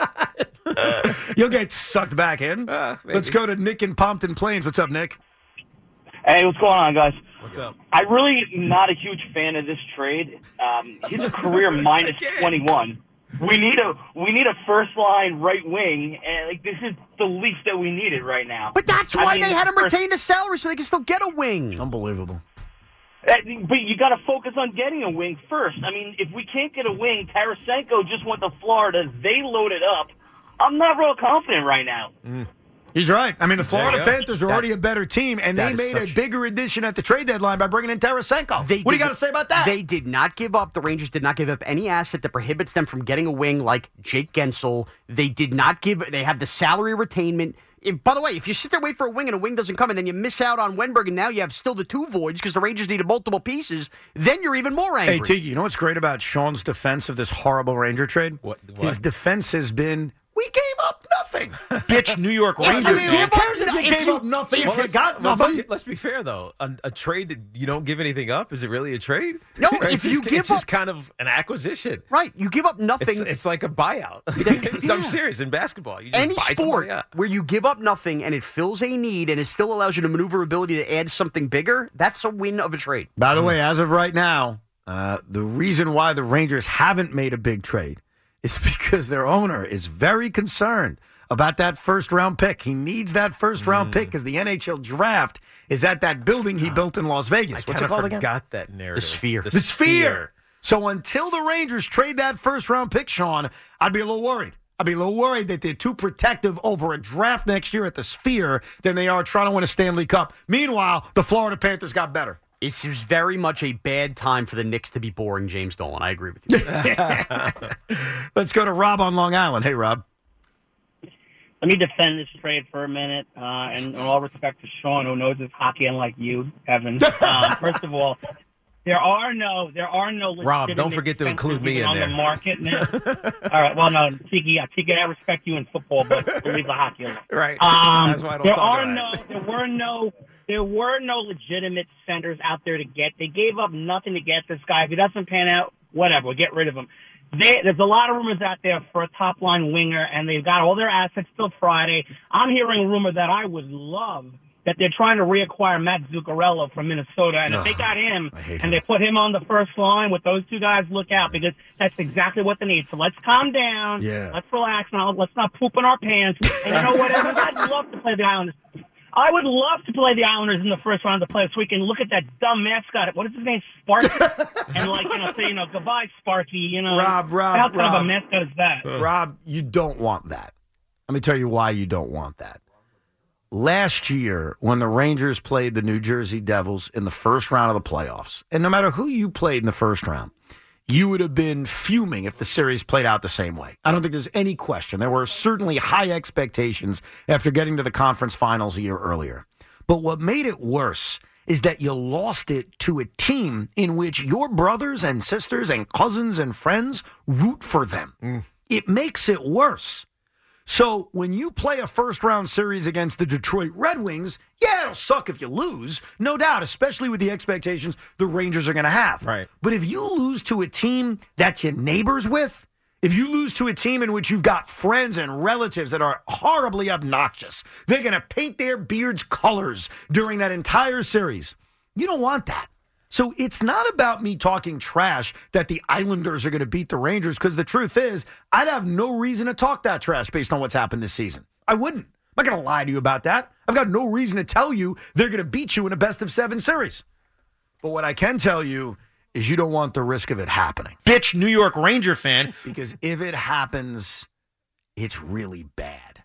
that.
You'll get sucked back in.
Uh,
Let's go to Nick in Pompton Plains. What's up, Nick?
Hey, what's going on, guys?
What's up?
I really am not a huge fan of this trade. Um, he's a career minus twenty-one. We need a we need a first line right wing, and like this is the least that we needed right now.
But that's
I
why
mean,
they had him
first-
retain his salary so they can still get a wing.
Unbelievable.
Uh, But you got to focus on getting a wing first. I mean, if we can't get a wing, Tarasenko just went to Florida. They loaded up. I'm not real confident right now.
He's right. I mean, the
There
Florida
you go.
Panthers are
That-
already a better team, and
that
they
is
made a
such-
bigger addition at the trade deadline by bringing in Tarasenko.
They
what do you
did-
got to say about that?
They did not give up. The Rangers did not give up any asset that prohibits them from getting a wing like Jake Gensel. They did not give. They have the salary retainment. If, by the way, if you sit there wait for a wing and a wing doesn't come, and then you miss out on Wenberg, and now you have still the two voids because the Rangers needed multiple pieces, then you're even more angry.
Hey, Tiki, you know what's great about Sean's defense of this horrible Ranger trade?
What?
His defense has been, we gave up nothing.
Bitch, New York
I
Rangers.
mean, who cares if you gave up nothing if you
let's-
got
well,
nothing?
let's- Let's be fair, though. A, a trade, you don't give anything up. Is it really a trade?
No,
Right?
if
It's
you
just-
give
it's just
up-
kind of an acquisition.
Right, you give up nothing.
It's, it's like a buyout. I'm serious. In basketball, you just
Any
buy
sport
somebody out.
where you give up nothing and it fills a need and it still allows you the maneuverability to add something bigger, that's a win of a trade.
By the way, as of right now, uh, the reason why the Rangers haven't made a big trade is because their owner is very concerned about that first round pick. He needs that first round pick because the N H L draft is at that building he built in Las Vegas.
I
What's
kinda
it called again?
forgot that narrative.
The Sphere.
The Sphere. So until the Rangers trade that first round pick, Sean, I'd be a little worried. I'd be a little worried that they're too protective over a draft next year at the Sphere than they are trying to win a Stanley Cup. Meanwhile, the Florida Panthers got better.
It was very much a bad time for the Knicks to be boring James Dolan. I agree with you.
Let's go to Rob on Long Island. Hey, Rob.
Let me defend this trade for a minute, uh, and in all respect to Sean, who knows his hockey unlike you, Evan. Um, first of all, there are no, there are no.
Rob, don't
legitimate
forget to
defenses
include me in
on
there.
the market now. All right, well, no, Tiki, yeah, Tiki, I respect you in football, but we'll leave the hockey alone.
Right.
Um,
That's why I don't
there
talk
are
about
no,
it.
there were no, there were no legitimate centers out there to get. They gave up nothing to get this guy. If he doesn't pan out, whatever, we'll get rid of him. They, there's a lot of rumors out there for a top-line winger, and they've got all their assets till Friday. I'm hearing a rumor that I would love that they're trying to reacquire Matt Zuccarello from Minnesota. And if they got him and they put him on the first line with those two guys, look out, because that's exactly what they need. So let's calm down.
Yeah.
Let's relax now. Let's not poop in our pants. And you know what, Evan? I'd love to play the Islanders. I would love to play the Islanders in the first round of the playoffs so we can look at that dumb mascot. What is his name? Sparky? and, like, you know, say, you know, goodbye, Sparky. You know,
Rob, Rob,
how kind of
Rob.
a mascot is that?
Rob, you don't want that. Let me tell you why you don't want that. Last year, when the Rangers played the New Jersey Devils in the first round of the playoffs, and no matter who you played in the first round, you would have been fuming if the series played out the same way. I don't think there's any question. There were certainly high expectations after getting to the conference finals a year earlier. But what made it worse is that you lost it to a team in which your brothers and sisters and cousins and friends root for them. It makes it worse. So when you play a first-round series against the Detroit Red Wings, yeah, it'll suck if you lose, no doubt, especially with the expectations the Rangers are going to have.
Right.
But if you lose to a team that you're neighbors with, if you lose to a team in which you've got friends and relatives that are horribly obnoxious, they're going to paint their beards colors during that entire series. You don't want that. So it's not about me talking trash that the Islanders are going to beat the Rangers, because the truth is, I'd have no reason to talk that trash based on what's happened this season. I wouldn't. I'm not going to lie to you about that. I've got no reason to tell you they're going to beat you in a best of seven series. But what I can tell you is you don't want the risk of it happening. Bitch, New York Ranger fan. Because if it happens, it's really bad.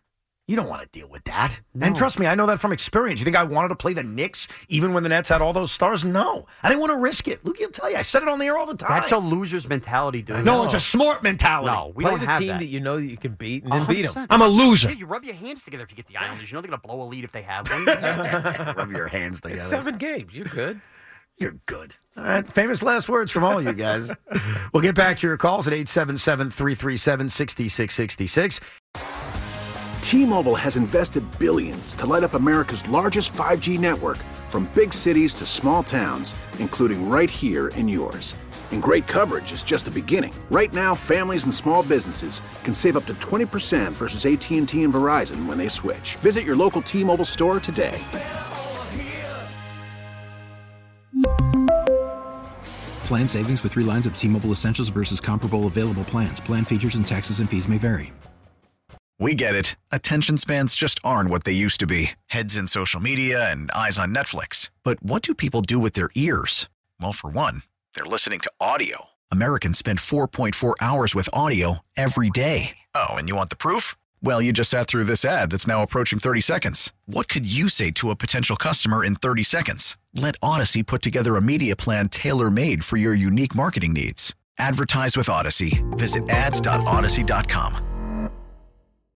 You don't want to deal with that. And trust me, I know that from experience. You think I wanted to play the Knicks even when the Nets had all those stars? No. I didn't want to risk it. Luke, will tell you, I said it on the air all the time.
That's a loser's mentality, dude.
No, it's a smart mentality.
No, we
Play
don't
the
have
team
that.
that you know that you can beat and then beat them.
I'm a loser.
Yeah, you rub your hands together if you get the Islanders. You know they're going to blow a lead if they have one.
Rub your hands together.
It's seven games. You're good.
You're good. All right. Famous last words from all you guys. We'll get back to your calls at eight seven seven, three three seven, six six six six.
T-Mobile has invested billions to light up America's largest five G network, from big cities to small towns, including right here in yours. And great coverage is just the beginning. Right now, families and small businesses can save up to twenty percent versus A T and T and Verizon when they switch. Visit your local T-Mobile store today.
Plan savings with three lines of T-Mobile Essentials versus comparable available plans. Plan features and taxes and fees may vary.
We get it. Attention spans just aren't what they used to be. Heads in social media and eyes on Netflix. But what do people do with their ears? Well, for one, they're listening to audio. Americans spend four point four hours with audio every day. Oh, and you want the proof? Well, you just sat through this ad that's now approaching thirty seconds. What could you say to a potential customer in thirty seconds? Let Odyssey put together a media plan tailor-made for your unique marketing needs. Advertise with Odyssey. Visit ads dot odyssey dot com.